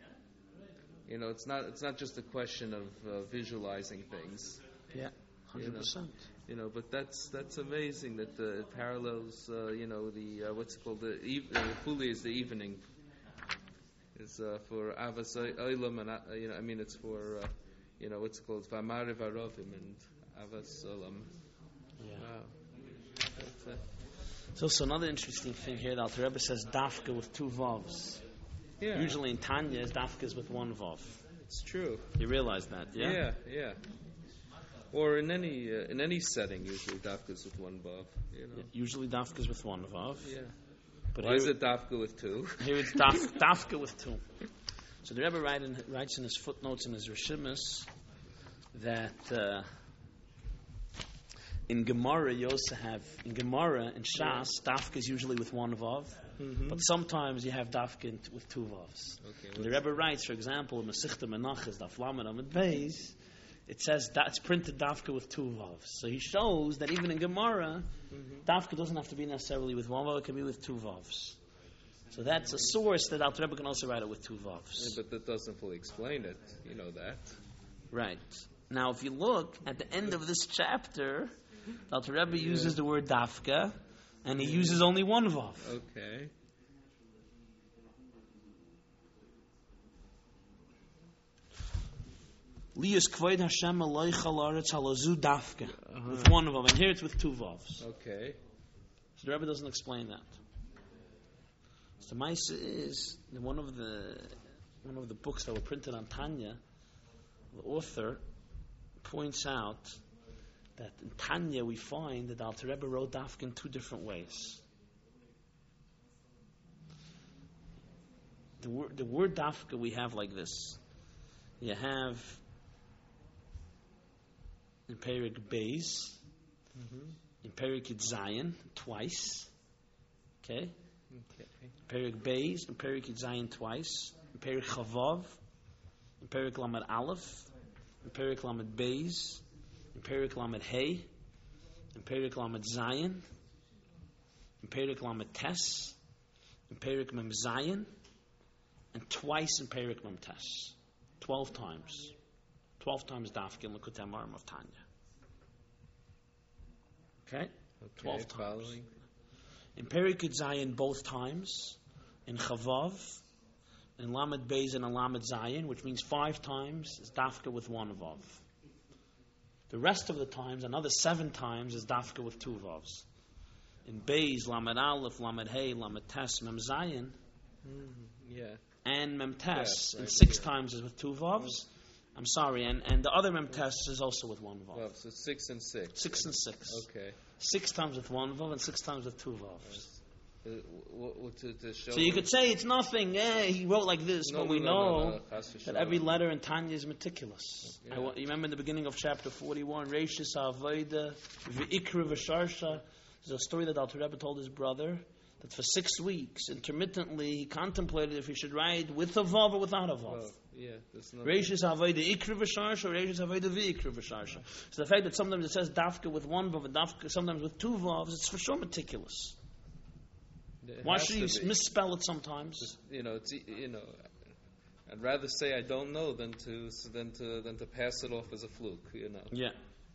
You know, it's not it's not just a question of uh, visualizing things. Yeah, hundred percent. You know, but that's that's amazing that uh, it parallels. Uh, you know, the uh, what's it called? The eve- uh, Fuli is the evening. Is uh, for Avas Olam and uh, you know I mean it's for uh, you know what's it called? V'Amariv Arovim and Avas Olam. Yeah. Wow. That's, uh, So, so another interesting thing here, the Alter Rebbe says dafka with two vavs. yeah. Usually in Tanya, dafka is with one vav. It's true. You realize that, yeah? Yeah, yeah. Or in any uh, in any setting, usually dafka is with one vav. You know. Yeah, usually dafka is with one vav. Yeah. But Why here, is it dafka with two? here it's daf, dafka with two. So the Rebbe write in, writes in his footnotes in his Rishimus that uh, in Gemara you also have, in Gemara, in Shas, dafka is usually with one vav. Mm-hmm. But sometimes you have dafka with two vavs. Okay. And the Rebbe writes, for example, in Masechta Menachos, Daf Lamed Amud Beis, it says that it's printed dafka with two vavs. So he shows that even in Gemara, Mm-hmm. dafka doesn't have to be necessarily with one vav; it can be with two vavs. So that's a source that Alter Rebbe can also write it with two vavs. Yeah, but that doesn't fully explain it. You know that. Right. Now, if you look at the end of this chapter, Alter Rebbe uses the word dafka, and he uses only one vav. Okay. Liyas kvoid Hashem aloich halaretz halazu dafka. With one vav. And here it's with two vavs. Okay. So the Rebbe doesn't explain that. So the Maisa is in one of the one of the books that were printed on Tanya, the author points out that in Tanya we find that the Alter Rebbe wrote dafka in two different ways. The word, the word dafka we have like this. You have in Perik Beis, Mm-hmm. in Perik Zayin twice. Okay? Okay. Perik Beis, in Perik Zayin twice. In Perik Chavav, in Perik Lamed Aleph, in Perik Lamed Beis, in Perik Lamed Hey, in Perik Lamed Zayin, in Perik Lamed Tes, in Perik Mem Zayin, and twice in Perik Mem Tes. Twelve times. Twelve times Dafka in Likutei Amarim of Tanya. Okay? Okay. Twelve times. Following. In Perik Zayin both times, in Chavav, in Lamed Beis and in Lamed Zayin, which means five times, is Dafka with one Vav. The rest of the times, another seven times, is Dafka with two Vavs. In Beis, Lamed Aleph, Lamed Hey, Lamed Tes, Mem Zayin, Mm-hmm. Yeah. and Mem Tes, Yes, and right, six yeah. times is with two Vavs. I'm sorry, and, and the other Mem Tes is also with one Vav. Well, so six and six. Six and six. Okay. Six times with one Vav and six times with two Vavs. Uh, w- w- to, to show So you could say it's nothing, eh, he wrote like this, No, but no, we no, know no, no. Chas that v'shalom. every letter in Tanya is meticulous. Yeah. I wa- you remember in the beginning of chapter forty-one, Reishis HaAvodah, V'ikra V'sharsha, there's a story that Alter Rebbe told his brother, that for six weeks, intermittently, he contemplated if he should write with a Vav or without a Vav. Well, yeah, there's no. Reishis HaAvodah Ikra V'sharsha, or Reishis HaAvodah V'ikra V'sharsha. So the fact that sometimes it says Dafka with one Vav and Dafka sometimes with two Vavs, it's for sure meticulous. It Why has should to you be. misspell it sometimes? You know, it's e- you know, I'd rather say I don't know than to than to than to pass it off as a fluke. You know. Yeah.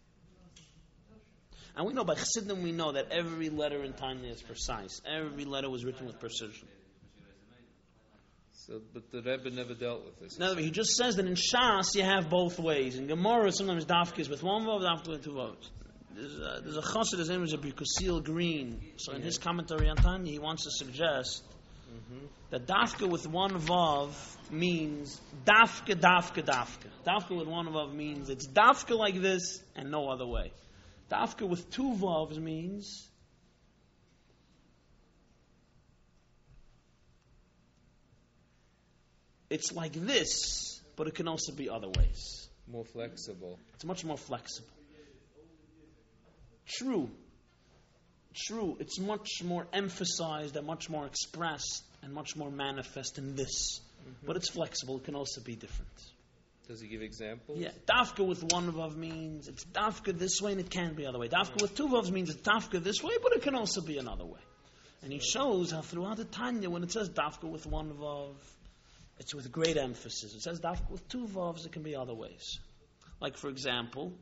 And we know by Chassidim, we know that every letter in Tanya is precise. Every letter was written with precision. So, but the Rebbe never dealt with this. Now, he just says that in Shas you have both ways. In Gemara, sometimes Dafka is with one Vav, Dafka with two Vavs. There's a, there's a chassid, his name is Rabbi Kusil Green. So in Yeah. his commentary on Tanya, he wants to suggest Mm-hmm. that Dafka with one Vav means Dafka, Dafka, Dafka. Dafka with one Vav means it's Dafka like this and no other way. Dafka with two Vavs means it's like this, but it can also be other ways. More flexible. It's much more flexible. True. True. It's much more emphasized and much more expressed and much more manifest in this. Mm-hmm. But it's flexible. It can also be different. Does he give examples? Yeah. Dafka with one vav means it's dafka this way and it can be other way. Dafka with two vavs means it's dafka this way, but it can also be another way. And he shows how throughout the Tanya, when it says dafka with one vav, it's with great emphasis. It says dafka with two vavs, it can be other ways. Like, for example,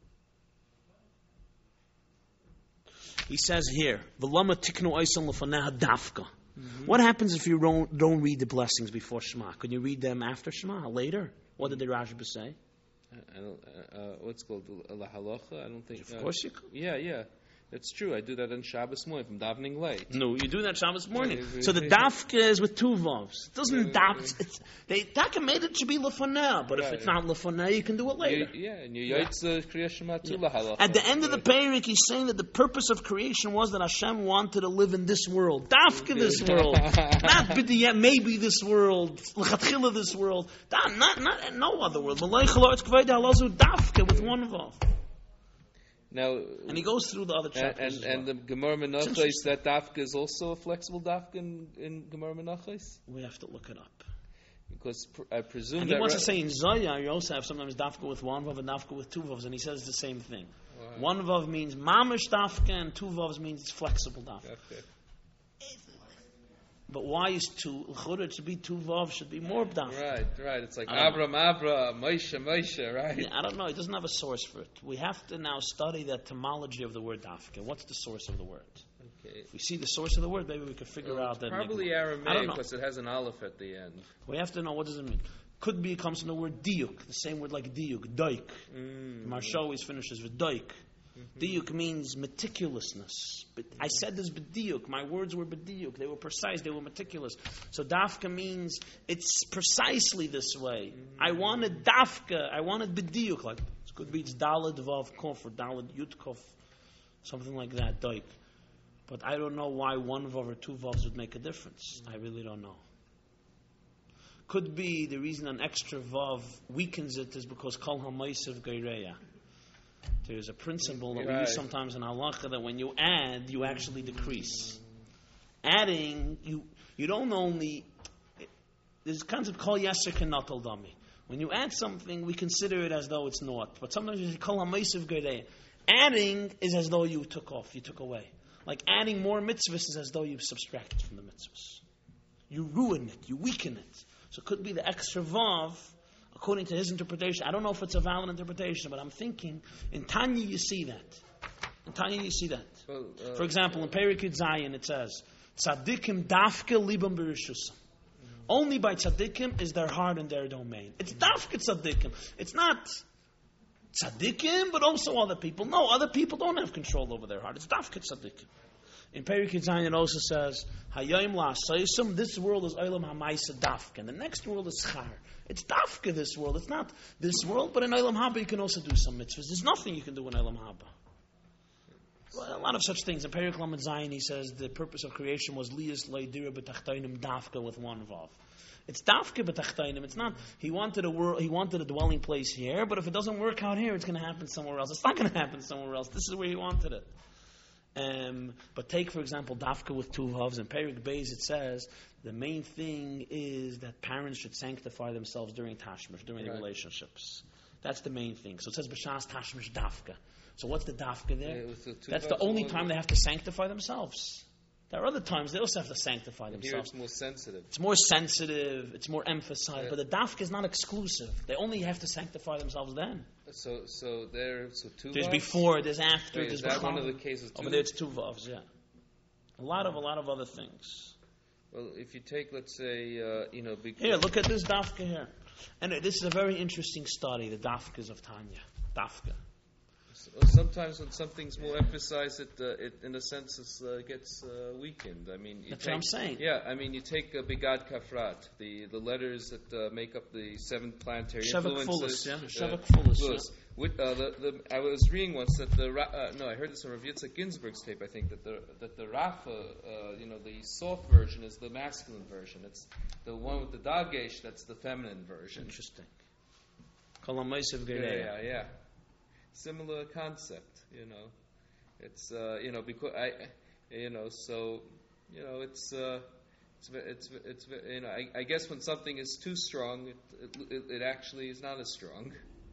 he says here, "V'lama tiknu oisam lefanah dafka." What happens if you don't, don't read the blessings before Shema? Can you read them after Shema, later? What did the Rashba say? I I don't. Uh, uh, what's it called la halacha? I don't think. Of uh, course you could. Yeah, yeah. It's true. I do that on Shabbos morning from davening late. No, you do that Shabbos morning. Yeah, So the yeah. dafka is with two vavs. It doesn't Yeah, daf. It's, they taka made it to be lefanah, but if Right. it's not lefanah, you can do it You, later. yeah, and you yaitz Kriya Shema too la halacha. At the end of the Right. Peirik, he's saying that the purpose of creation was that Hashem wanted to live in this world. Dafka this world. Not b'diyah, maybe this world. L'chatchila this world. Da- Not, not, no other world. Malay chalor tzkvayda halazu dafka with one vav. Now, And he goes through the other and chapters and, as well. and the Gemara Menachos, interesting. that dafka is also a flexible dafka in, in Gemara Menachos? We have to look it up. Because pr- I presume And he that wants ra- to say in Zoya, you also have sometimes dafka with one vav and dafka with two vavs, and he says the same thing. Wow. One vav means mamish dafka, and two vavs means it's flexible dafka. Okay. But why is two? L'chora to be two vav should be more dafka. Right, right. It's like I don't Abram, Abra, Moshe, Moshe, right? Yeah, I don't know. It doesn't have a source for it. We have to now study the etymology of the word dafka. What's the source of the word? Okay. If we see the source of the word, maybe we can figure Well, out it's that. probably enigma. I don't Aramaic know. because it has an aleph at the end. We have to know what does it mean. Could be comes from the word diuk, the same word like diuk, daik. Mm. Marsha always finishes with daik. Mm-hmm. Diuk means meticulousness. But I said this b'diuk. My words were b'diuk. They were precise. They were meticulous. So dafka means it's precisely this way. Mm-hmm. I wanted dafka. I wanted b'diuk. Like it could be it's dalad vav kof or dalad yud kof, something like that. Daik. But I don't know why one vav or two vavs would make a difference. Mm-hmm. I really don't know. Could be the reason an extra vav weakens it is because kol hamaysev geireya. There's a principle that right. we use sometimes in halacha that when you add, you actually decrease. Adding, you you don't only... There's a concept called yaser kenatal dami. When you add something, we consider it as though it's naught. But sometimes you call hamaysev geireya. Adding is as though you took off, you took away. Like adding more mitzvahs is as though you subtracted from the mitzvahs. You ruin it, you weaken it. So it could be the extra vav, according to his interpretation. I don't know if it's a valid interpretation, but I'm thinking, in Tanya you see that. In Tanya you see that. Well, uh, For example, in Perek Yud Zayin it says, Tzadikim dafke libam b'rishusam. Only by tzadikim is their heart and their domain. It's dafke tzadikim. It's not tzadikim, but also other people. No, other people don't have control over their heart. It's dafke tzadikim. In Perek Yud Zayin it also says, Hayayim la'asayisum, this world is Olam ha'maisa dafka, and the next world is schar. It's dafka, this world. It's not this world, but in Olam haba you can also do some mitzvahs. There's nothing you can do in Olam haba. Well, a lot of such things. In Perek Lamed Zayin he says the purpose of creation was liyas leidira b'tachtainim dafka with one vav. It's dafka b'tachtainim. It's not, he wanted a world, he wanted a dwelling place here, but if it doesn't work out here, it's going to happen somewhere else. It's not going to happen somewhere else. This is where he wanted it. Um, but take, for example, dafka with two vavs. In Perek Beis it says the main thing is that parents should sanctify themselves during tashmish, during right. the relationships. That's the main thing. So it says b'shas tashmish dafka. So what's the dafka there? Yeah, the That's the only time they have to sanctify themselves. There are other times they also have to sanctify themselves. Here it's more sensitive. It's more sensitive. It's more emphasized. Yeah. But the dafka is not exclusive. They only have to sanctify themselves then. So, so there, so two. There's vavs? Before. There's after. Wait, there's is that one of the cases? Over there, it's two vavs. Yeah. A lot of a lot of other things. Well, if you take, let's say, uh, you know, because here, look at this dafka here, and this is a very interesting study. The dafkas of Tanya, dafka. Sometimes when something's more emphasized, it, uh, it in a sense, is, uh, gets uh, weakened. I mean, that's take, what I'm saying. Yeah, I mean, you take uh, Bigad Kafrat, the, the letters that uh, make up the seven planetary Shavak influences. Fullus, yeah. Uh, Shavak Fullus. Fullus. Yeah. With, uh, the, the, I was reading once that the uh, no, I heard this on Rav Yitzhak Ginsburg's tape. I think that the that the Rafa, uh, you know, the soft version is the masculine version. It's the one with the dagesh. That's the feminine version. Interesting. Yeah, yeah, yeah. Similar concept, you know. It's uh, you know because I, you know, so you know it's uh, it's it's it's you know I, I guess when something is too strong, it it, it actually is not as strong.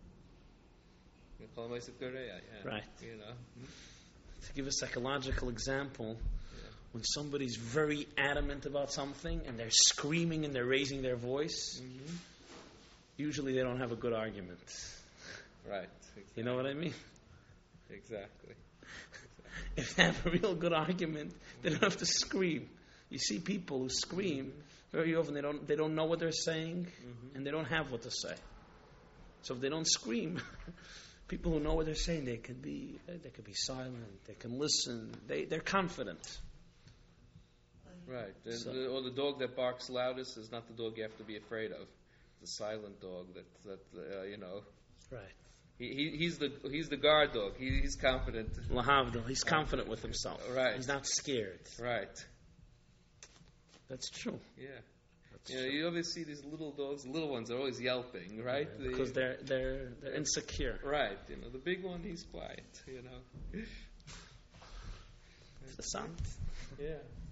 Right. You know. To give a psychological example, yeah. when somebody's very adamant about something and they're screaming and they're raising their voice, mm-hmm. usually they don't have a good argument. Right. Exactly. You know what I mean? Exactly. exactly. If they have a real good argument, they don't have to scream. You see people who scream, very often they don't they don't know what they're saying, mm-hmm. and they don't have what to say. So if they don't scream, people who know what they're saying, they can be they can be silent, they can listen, they, they're confident. Right. The, so, the, or the dog that barks loudest is not the dog you have to be afraid of. The silent dog that, that uh, you know. Right. He, he he's the he's the guard dog. He, he's confident. Lahavdil. He's confident with himself. Right. He's not scared. Right. That's true. Yeah. That's you know, true. you always see these little dogs. The little ones are always yelping, right? Yeah, because the, they're they're they're insecure. Right. You know, the big one, he's quiet. You know. It's the sound. Yeah.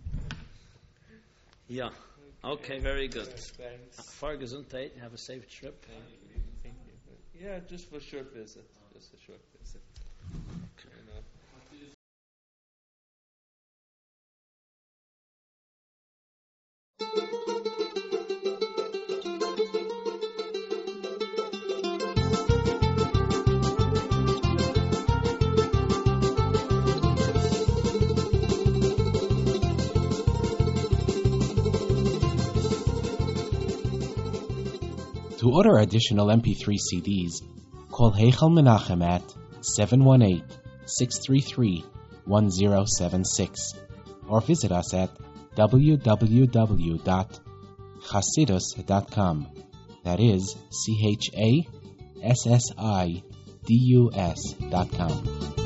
Yeah. Okay. Very good. Thanks. For Gesundheit. Have a safe trip. Thank you. Thank you. Yeah, just for a short visit. Just a short visit. Okay. You know. To order additional M P three C Ds, call Heichal Menachem at seven one eight, six three three, one zero seven six or visit us at w w w dot chasidus dot com. That is C H A S S I D U S dot com.